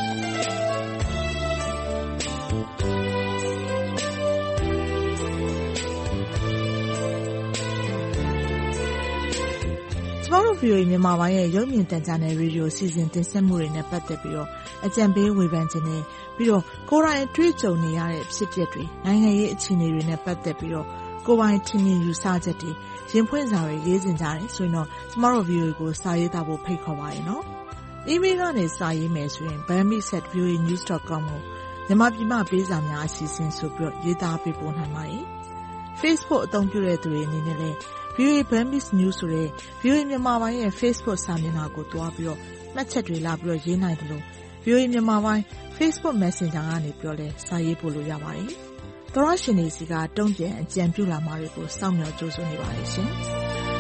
ကျမတို့ ဗွီအိုအေ မြန်မာပိုင်းရဲ့ရုပ်မြင်သံကြားနယ်ရေဒီယိုစီစဉ်တင်ဆက်မှုတွေနဲ့ပတ်သက်ပြီးတော့အကြံပေးဝေဖန်ခြင်းနဲ့ပြီးတော့ကိုယ်တိုင်အတွေ့အကြုံနေရတဲ့ဖြစ်ပျက်တွေနိုင်ငံရေးအခြေအနေတွေနဲ့ပတ်သက်ပြီးတော့ကိုယ်ပိုင်ထင်မြင်ယူဆချက်တွေရင်ဖွင့်စာတွေရေးတင်ကြတယ်ဆိုရင်တော့ကျမတို့ ဗွီအိုအေကိုစာရေးသားဖို့ဖိတ်ခေါ်ပါတယ်နော်။ email ကနေစာရေးမယ်ဆိုရင် burmese at v o a news dot com ကိုမြန်မာပြည်မှာပေးစာများအစီအစဉ်ဆိုပြီးတော့ရေးသားပေးပို့နိုင်ပါတယ်။ Facebook အသုံးပြုတဲ့သူတွေအနေနဲ့လည်းဗွီအိုအေ Burmese News ဆိုတဲ့ ဗွီအိုအေ မြန်မာပိုင်းရဲ့ Facebook စာမျက်နှာကိုတွားပြီးတော့မှတ်ချက်တွေလာပြီးတော့ရေးနိုင်တယ်လို့ ဗွီအိုအေ မြန်မာပိုင်း Facebook Messenger ကနေပြီးတော့လည်းစာရေးပို့လို့ရပါတယ်။သောရရှင်တွေစီကတုံ့ပြန်အကြံပြုလာမှာတွေကိုစောင့်မျှော်ကြိုးစားနေပါတယ်ရှင်။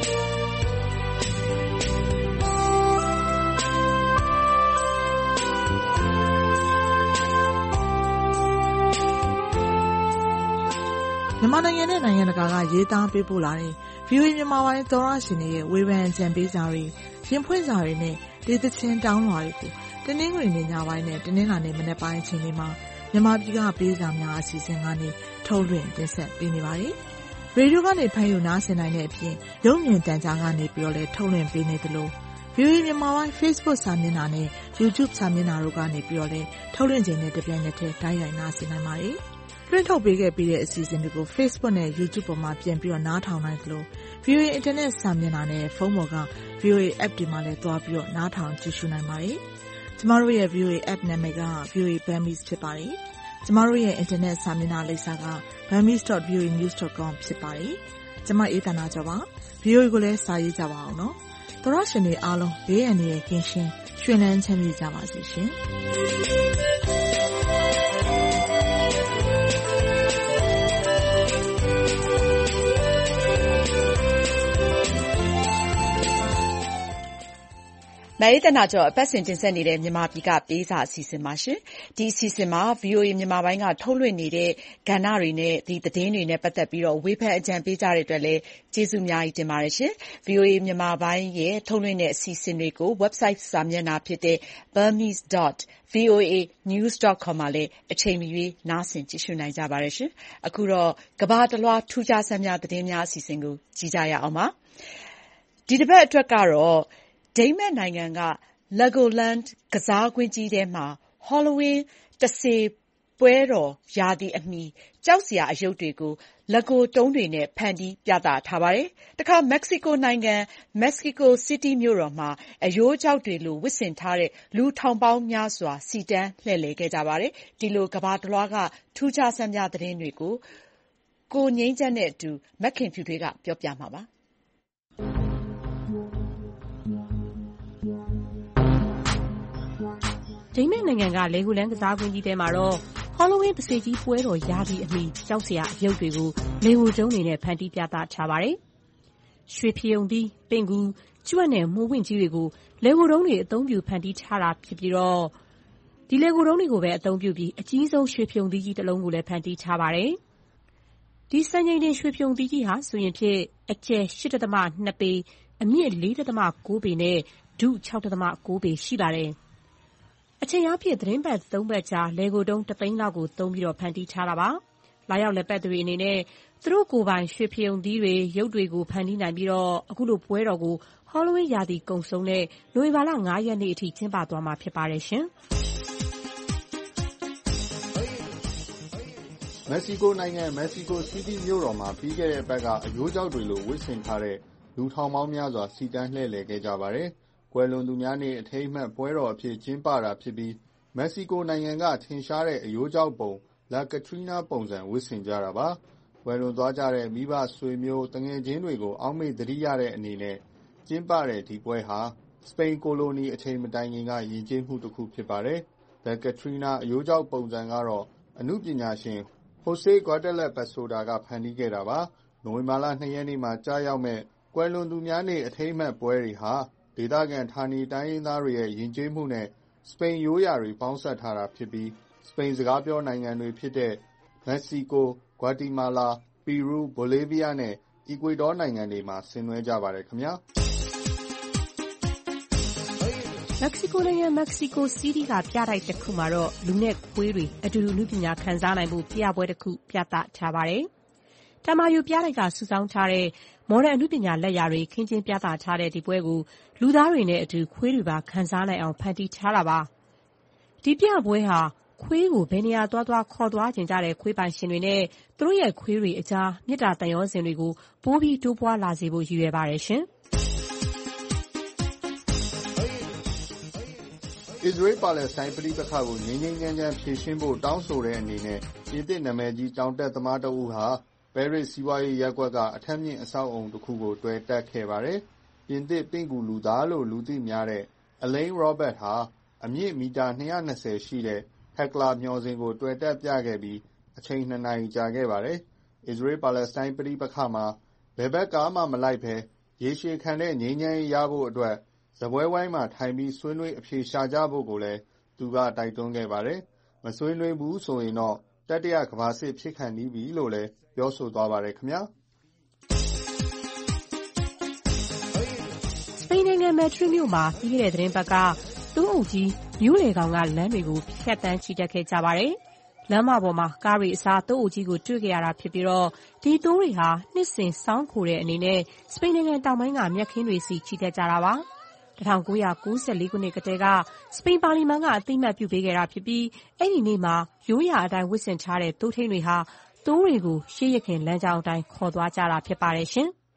မြန်မာနိုင်ငံနဲ့နိုင်ငံတကာကရေးသားပေးပို့လာတဲ့ ဗွီအိုအေ မြန်မာပိုင်းသောရရှင်တွေရဲ့ဝေဖန်အကြံပေးစာတွေရင်ဖွင့်စာတွေနဲ့ဒေသချင်းတောင်းလွှာတွေကိုတနင်္ဂနွေနေ့ညပိုင်းနဲ့တနင်္လာနေ့မနက်ပိုင်းအချိန်တွေမှာမြန်မာပြည်ကပေးစာများအစီအစဉ်ကနေထုတ်လွှင့်တင်ဆက်ပေးနေပါတယ်။ရေဒီယိုကနေဖမ်းယူနားဆင်နိုင်တဲ့အပြင်ရုပ်မြင်သံကြားကနေပြီးတော့လည်းထုတ်လွှင့်ပေးနေသလို ဗွီအိုအေ မြန်မာပိုင်း Facebook စာမျက်နှာနဲ့ YouTube စာမျက်နှာတို့ကနေပြီးတော့လည်းထုတ်လွှင့်ခြင်းနဲ့တပြိုင်နက်တည်းတိုက်ရိုက်နားဆင်နိုင်ပါတယ်။လွှင့်ထုတ်ပေးခဲ့ပြီးတဲ့အစီအစဉ်တွေကို Facebook နဲ့ YouTube ပေါ်မှာပြန်ပြီးတော့နားထောင်နိုင်သလို ဗွီအိုအေ Internet စာမျက်နှာနဲ့ဖုန်းပေါ်က ဗွီအိုအေ App တွေမှာလည်းသွားပြီးတော့နားထောင်ကြည့်ရှုနိုင်ပါတယ်။ကျမတို့ရဲ့ ဗွီအိုအေ App နာမည်က ဗွီအိုအေ Burmese ဖြစ်ပါတယ်။ကျမတို့ရဲ့ Internet စာမျက်နှာလိပ်စာက burmese dot v o a news dot com ဖြစ်ပါတယ်။ကျမအေးသန္တာကျော်ပါ။ ဗွီအိုအေကိုလည်းစာရေးကြပါအောင်နော်။သောရရှင်တွေအားလုံးဘေးအန္တရာယ်ကင်းရှင်းရွှင်လန်းချမ်းမြေ့ကြပါစေရှင်။မအေးသန္တာကျော်အပတ်စဉ်တင်ဆက်နေတဲ့မြန်မာပြည်ကပေးစာအစီအစဉ်ပါရှင်။ဒီအစီအစဉ်မှာ ဗွီအိုအေ မြန်မာပိုင်းကထုတ်လွှင့်နေတဲ့ကဏ္ဍတွေနဲ့ဒီသတင်းတွေနဲ့ပတ်သက်ပြီးတော့ဝေဖန်အကြံပေးကြတဲ့အတွက်လည်းကျေးဇူးအများကြီးတင်ပါတယ်ရှင်။ ဗွီအိုအေ မြန်မာပိုင်းရဲ့ထုတ်လွှင့်တဲ့အစီအစဉ်တွေကို website စာမျက်နှာဖြစ်တဲ့ burmese dot v o a news dot com မှာလည်းအချိန်မရွေးနားဆင်ကြည့်ရှုနိုင်ကြပါတယ်ရှင်။အခုတော့ကမ္ဘာတလွှားထူးခြားဆန်းများသတင်းများအစီအစဉ်ကိုကြည့်ကြရအောင်ပါ။ဒီတစ်ပတ်အတွက်ကတော့ဒိန်းမတ်နိုင်ငံက Legoland ကစားကွင်းကြီးထဲမှာ Halloween တစေပွဲတော်ရာသီအမီကြောက်စရာအရုပ်တွေကို Lego တုံးတွေနဲ့ဖန်တီးပြသထားပါတယ်။တခါမက္ကဆီကိုနိုင်ငံမက္ကဆီကိုစီးတီးမြို့တော်မှာအရိုးကျောက်တွေလိုဝတ်ဆင်ထားတဲ့လူထောင်ပေါင်းများစွာစီတန်းလှည့်လည်ခဲ့ကြပါတယ်။ဒီလိုကမ္ဘာတလွှားကထူးခြားဆန်းပြသတင်းတွေကိုကိုငြိမ်းချမ်းနဲ့အတူမခင်ဖြူထွေးကပြောပြမှာပါ။ဒိန်းမတ်နိုင်ငံကလေဂိုလန်းကစားကွင်းကြီးထဲမှာတော့ Halloween တစေကြီးပွဲတော်ရာသီအမီကြောက်စရာအရုပ်တွေကိုလေဂိုတုံးတွေနဲ့ဖန်တီးပြသထားပါတယ်။ရွှေဖရုံသီး၊ပင့်ကူ၊ကြွက်နဲ့မိုးဝင့်ကြီးတွေကိုလေဂိုတုံးတွေအသုံးပြုဖန်တီးထားတာဖြစ်ပြီးတော့ဒီလေဂိုတုံးတွေကိုပဲအသုံးပြုပြီးအကြီးဆုံးရွှေဖရုံသီးကြီးတစ်လုံးကိုလည်းဖန်တီးထားပါတယ်။ဒီစံချိန်တင်ရွှေဖရုံသီးကြီးဟာဆိုရင်ဖြင့်အကျယ် ရှစ်ဒသမနှစ်ပေ၊အမြင့် လေးဒသမကိုးပေနဲ့ဒုခြောက်ဒသမကိုးပေရှိပါတယ်။အချိန်အားဖြင့်သီတင်းပတ်သုံးပတ်ကြာလေဂိုတုံးတစ်သိန်းလောက်ကိုသုံးပြီးတော့ဖန်တီးထားတာပါ။လာရောက်လည်ပတ်သူတွေအနေနဲ့သူတို့ကိုယ်ပိုင်ရွှေဖရုံသီးတွေရုပ်တွေကိုဖန်တီးနိုင်ပြီးတော့အခုလိုပွဲတော်ကို Halloween ရာသီကုန်ဆုံးတဲ့နိုဝင်ဘာလငါးရက်နေ့အထိကျင်းပသွားမှာဖြစ်ပါတယ်ရှင်။မက္ကဆီကိုနိုင်ငံမက္ကဆီကိုစီးတီးမြို့တော်မှာပြီးခဲ့တဲ့အပတ်ကအရိုးကျောက်တွေလိုဝတ်ဆင်ထားတဲ့လူထောင်ပေါင်းများစွာစီတန်းလှည့်လည်ခဲ့ကြပါတယ်။ကွယ်လွန်သူများနေ့အထိမ်းအမှတ်ပွဲတော်အဖြစ်ကျင်းပတာဖြစ်ပြီးမက္ကဆီကိုနိုင်ငံကထင်ရှားတဲ့အရိုးကြောက်ပုံ La Catrina ပုံစံဝတ်ဆင်ကြတာပါ။ကွယ်လွန်သွားကြတဲ့မိဘဆွေမျိုးသူငယ်ချင်းတွေကိုအောက်မေ့သတိရတဲ့အနေနဲ့ကျင်းပတဲ့ဒီပွဲဟာစပိန်ကိုလိုနီအချိန်မတိုင်ခင်ကယဉ်ကျေးမှုတစ်ခုဖြစ်ပါတယ်။ La Catrina အရိုးကြောက်ပုံစံကတော့အနုပညာရှင် Jose Guadalupe Basoda ကဖန်တီးခဲ့တာပါ။နိုဝင်ဘာလ၂ရက်နေ့မှာကျရောက်မဲ့ကွယ်လွန်သူများနေ့အထိမ်းအမှတ်ပွဲတွေဟာဒေသခံဌာနေတိုင်းရင်းသားတွေရဲ့ယဉ်ကျေးမှုနဲ့စပိန်ရိုးရာတွေပေါင်းစပ်ထားတာဖြစ်ပြီးစပိန်စကားပြောနိုင်ငံတွေဖြစ်တဲ့မက္ကဆီကို၊ဂွါတီမာလာ၊ပီရူး၊ဘိုလေးဗီးယားနဲ့အီကွေဒေါနိုင်ငံတွေမှာဆင်နွှဲကြပါတယ်ခင်ဗျာ။မက္ကဆီကိုနိုင်ငံမက္ကဆီကိုစီးတီးကပြတိုက်တစ်ခုမှာတော့လူနဲ့ခွေးတွေအတူတူနုပညာခံစားနိုင်ဖို့ပြပွဲတစ်ခုပြသထားပါတယ်။တမာယူပြတိုက်ကစုဆောင်းထားတဲ့မော်ဒန်အနုပညာလက်ရာတွေခင်းကျင်းပြသထားတဲ့ဒီပွဲကိုလူသားတွေနဲ့အတူခွေးတွေပါခံစားနိုင်အောင်ဖန်တီးထားတာပါ။ဒီပြပွဲဟာခွေးကိုဘယ်နေရာသွားသွားခေါ်သွားကျင်ကြတဲ့ခွေးပိုင်ရှင်တွေနဲ့သူတို့ရဲ့ခွေးတွေအကြားမေတ္တာတန်ရောစင်တွေကိုပိုးပြီးတိုးပွားလာစေဖို့ရည်ရွယ်ပါတယ်ရှင်။ Israel Palestine ပဋိပက္ခကိုငြိမ်းငြိမ်းချမ်းချမ်းဖြေရှင်းဖို့တောင်းဆိုတဲ့အနေနဲ့ပြင်သစ်နာမည်ကြီးကျောင်းတက်သမားတဦးဟာပဲရစ်စီးပွားရေးရပ်ကွက်ကအထက်မြင့်အဆောက်အအုံတစ်ခုကိုတွဲတက်ခဲ့ပါတယ်။ပြင်သစ်ပင့်ကူလူသားလို့လူသိများတဲ့ Alain Robert ဟာအမြင့်မီတာ၂၂၀ရှိတဲ့ Hekla မျှော်စင်ကိုတွဲတက်ပြခဲ့ပြီးအချိန်၂နာရီကြာခဲ့ပါတယ်။ Israel Palestine ပဋိပက္ခမှာဘယ်ဘက်ကမှမလိုက်ဘဲရေရှည်ခံတဲ့ငြိမ်းချမ်းရေးရဖို့အတွက်စားပွဲဝိုင်းမှာထိုင်ပြီးဆွေးနွေးအဖြေရှာကြဖို့ကိုလည်းသူကတိုက်တွန်းခဲ့ပါတယ်။မဆွေးနွေးဘူးဆိုရင်တော့တတိယကမ္ဘာစစ်ဖြစ်ခါနီးပြီလို့လည်းပြောဆိုသွားပါတယ်ခင်ဗျာ။စပိန်နိုင်ငံမက်ဒရစ်မြို့မှာပြီးခဲ့တဲ့သတင်းပတ်ကသုံးအုပ်ကြီးမြို့လေကောင်ကလမ်းတွေကိုဖြတ်တန်းချီတက်ခဲ့ကြပါတယ်။လမ်းမပေါ်မှာကားတွေအစားသုံးအုပ်ကြီးကိုတွေ့ခဲ့ရတာဖြစ်ပြီးတော့ဒီသိုးတွေဟာနှစ်စဉ်စောင်းခိုတဲ့အနေနဲ့စပိန်နိုင်ငံတောင်ပိုင်းကမြက်ခင်းတွေစီချီတက်ကြတာပါ။၁၉၉၄ခုနှစ်ကတည်းကစပိန်ပါလီမန်ကအသိအမှတ်ပြုပေးခဲ့တာဖြစ်ပြီးအဲ့ဒီနေ့မှာရိုးရာအတိုင်းဝတ်ဆင်ထားတဲ့သိုးထိန်းတွေဟာသိုးတွေကိုရှေးရခင်လမ်းကြောင်းအတိုင်းခေါ်သွားကြတာဖြစ်ပါတယ်ရှင်။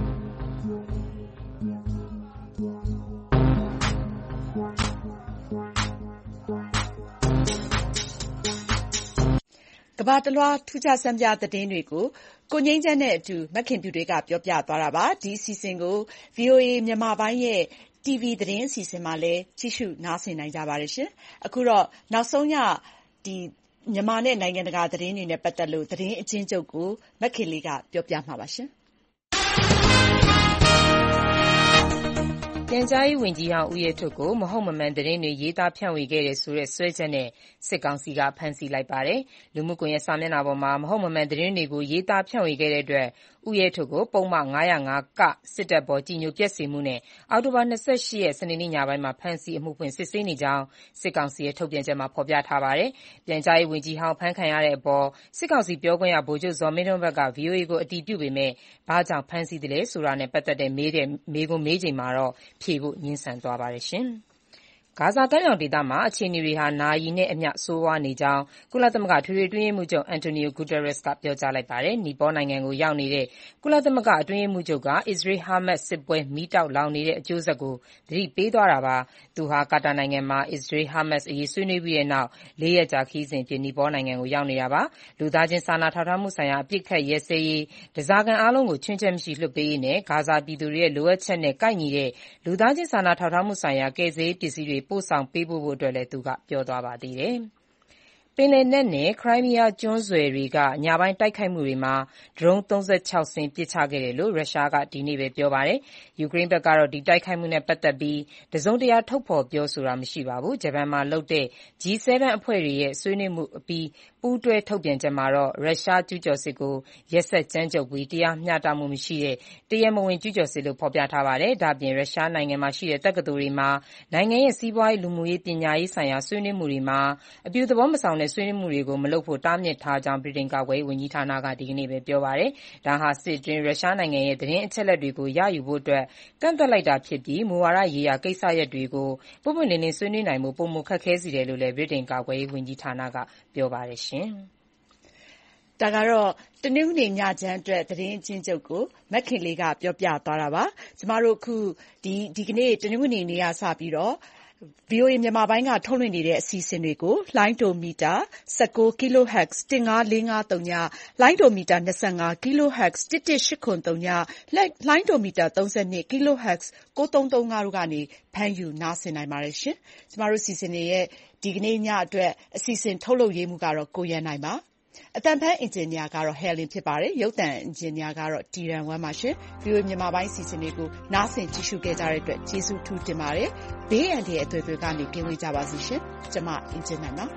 ကမ္ဘာတလွှားထူးခြားဆန်းပြသတင်းတွေကိုကိုငြိမ်းချမ်းနဲ့အတူမခင်ဖြူတွေကပြောပြသွားတာပါ။ဒီအစီအစဉ်ကို ဗွီအိုအေမြန်မာပိုင်းရဲ့တီဗီသတင်းအစီအစဉ်မှာလည်းကြည့်ရှုနားဆင်နိုင်ကြပါတယ်ရှင်။အခုတော့နောက်ဆုံးရဒီမြန်မာနဲ့နိုင်ငံတကာသတင်းတွေနဲ့ပတ်သက်လို့သတင်းအချင်းချုပ်ကိုမခင်လေးကပြောပြမှာပါရှင်။ပြန်ကြားရေးဝန်ကြီးဟောင်းဦးရဲထွဋ်ကိုမဟုတ်မမှန်သတင်းတွေရေးသားဖြန့်ဝေခဲ့တယ်ဆိုတဲ့စွဲချက်နဲ့စစ်ကောင်စီကဖမ်းဆီးလိုက်ပါတယ်။လူမှုကွန်ရက်စာမျက်နှာပေါ်မှာမဟုတ်မမှန်သတင်းတွေကိုရေးသားဖြန့်ဝေခဲ့တဲ့အတွက်ဦးရဲထွဋ်ကိုပုဒ်မ၅၀၅-က စစ်တပ်ပေါ်ကြည်ညိုပျက်စေမှုနဲ့အောက်တိုဘာ၂၈ရက်စနေနေ့ညပိုင်းမှာဖမ်းဆီးအမှုဖွင့်စစ်ဆေးနေကြောင်းစစ်ကောင်စီရဲ့ထုတ်ပြန်ချက်မှာဖော်ပြထားပါတယ်။ပြန်ကြားရေးဝန်ကြီးဟောင်းဖမ်းခံရတဲ့အပေါ်စစ်ကောင်စီပြောခွင့်ရဗိုလ်ချုပ်ဇော်မင်းထွန်းဘက်က ဗွီအိုအေကိုအတည်ပြုပေမဲ့ဘာကြောင့်ဖမ်းဆီးသလဲဆိုတာနဲ့ပတ်သက်တဲ့မေးတဲ့မေးခွန်းမေးချိန်မှာတော့ဖြေဖို့ငြင်းဆန်သွားပါတယ်ရှင်။ဂါဇာကမ်းမြောင်ဒေသမှာအခြေအနေတွေဟာနာရီနဲ့အမျှဆိုးဝါးနေကြောင်းကုလသမဂ္ဂထွေထွေအတွင်းရေးမှူးချုပ်အန်တိုနီယိုဂူတာရက်စ်ကပြောကြားလိုက်ပါတယ်။နီပေါနိုင်ငံကိုရောက်နေတဲ့ကုလသမဂ္ဂအတွင်းရေးမှူးချုပ်ကအစ္စရေး-ဟာမတ်စ်စစ်ပွဲမီးတောက်လောင်နေတဲ့အကျိုးဆက်ကိုသတိပေးသွားတာပါ။သူဟာကာတာနိုင်ငံမှာအစ္စရေး-ဟာမတ်စ်အရေးဆွေးနွေးပြီးတဲ့နောက်လေးရက်ကြာခရီးစဉ်အဖြစ်နီပေါနိုင်ငံကိုရောက်နေတာပါ။လူသားချင်းစာနာထောက်ထားမှုဆိုင်ရာအပစ်အခတ်ရပ်စဲရေး၊ဓားစာခံအားလုံးကိုခြွင်းချက်မရှိလွှတ်ပေးရေးနဲ့ဂါဇာပြည်သူတွေရဲ့လိုအပ်ချက်နဲ့ကိုက်ညီတဲ့လူသားချင်းစာနာထောက်ထားမှုဆိုင်ရာကယ်ဆယ်ရေးပစ္စည်းတွေပို့ဆောင်ပေးဖို့အတွက်လည်းသူကပြောသွားပါသေးတယ်။ပင်လယ်နက်နဲ့ခရိုင်းမီးယားကျွန်းဆွယ်တွေကညပိုင်းတိုက်ခိုက်မှုတွေမှာဒရုန်းသုံးခြောက်စင်းပစ်ချခဲ့တယ်လို့ရုရှားကဒီနေ့ပဲပြောပါတယ်။ယူကရိန်းဘက်ကတော့ဒီတိုက်ခိုက်မှုနဲ့ပတ်သက်ပြီးတစုံတရာထုတ်ဖော်ပြောဆိုတာမရှိပါဘူး။ဂျပန်မှာလုပ်တဲ့ ဂျီ seven အဖွဲ့တွေရဲ့ဆွေးနွေးမှုအပြီးပူးတွဲထုတ်ပြန်ချက်မှာတော့ရုရှားကျူးကျော်စစ်ကိုရက်စက်ကြမ်းကြုတ်ပြီးတရားမျှတမှုမရှိတဲ့တရားမဝင်ကျူးကျော်စစ်လို့ဖော်ပြထားပါတယ်။ဒါ့အပြင်ရုရှားနိုင်ငံမှာရှိတဲ့တက္ကသိုလ်တွေမှာနိုင်ငံရဲ့စီးပွားရေးလူမှုရေးပညာရေးဆိုင်ရာဆွေးနွေးမှုတွေမှာအပြုသဘောမဆောင်တဲ့ဆွေးနွေးမှုတွေကိုမလုပ်ဖို့တားမြစ်ထားကြောင်းဗြိတိန်ကာကွယ်ရေးဝန်ကြီးဌာနကဒီကနေ့ပဲပြောပါတယ်။ဒါဟာစစ်အတွင်းရုရှားနိုင်ငံရဲ့သတင်းအချက်အလက်တွေကိုရယူဖို့အတွက်ကန့်သတ်လိုက်တာဖြစ်ပြီးမူဝါဒရေးရာကိစ္စရပ်တွေကိုပွင့်ပွင့်လင်းလင်းဆွေးနွေးနိုင်ဖို့ပိုမိုခက်ခဲစေတယ်လို့လည်းဗြိတိန်ကာကွယ်ရေးဝန်ကြီးဌာနကပြောပါတယ်ရှင်။ဒါကတော့တနင်္ဂနွေညချမ်းအတွက်သတင်းအချင်းချုပ်ကိုမခင်လေးကပြောပြသွားတာပါ။ကျမတို့အခုဒီဒီကနေ့တနင်္ဂနွေနေ့ကစပြီးတော့ဗွီအိုအေမြန်မာပိုင်းကထုတ်လွှင့်နေတဲ့အစီအစဉ်တွေကိုလိုင်းဒိုမီတာ၁၉ kilohertz တစ်ငါးလေးငါးသုံး လိုင်းဒိုမီတာ၂၅ kilohertz တစ်တစ်ရှစ်ခွန်သုံး လိုင်းဒိုမီတာ၃၂ kilohertz ကိုးသုံးသုံးငါတို့ကနေဖမ်းယူနားဆင်နိုင်ပါတယ်ရှင်။ကျမတို့စီစဉ်နေရဲ့ဒီကနေ့ညအတွက်အစီအစဉ်ထုတ်လုပ်ရေးမှုကတော့ကိုရန်နိုင်ပါ။အတန်ဖန်းအင်ဂျင်နီယာကတော့ Helen ဖြစ်ပါတယ်။ရုပ်သံအင်ဂျင်နီယာကတော့တီရန်ဝမ်းပါရှင်။ ဗွီအိုအေမြန်မာပိုင်းအစီအစဉ်တွေကိုနားဆင်ကြည့်ရှုခဲ့ကြတဲ့အတွက်ကျေးဇူးထူးတင်ပါတယ်။ဘေးအန္တရာယ်အသွယ်သွယ်ကနေကင်းဝေးကြပါစေရှင်။ကျမအင်ဂျင်နိုင်ပါ။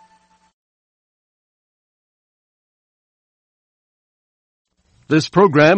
This program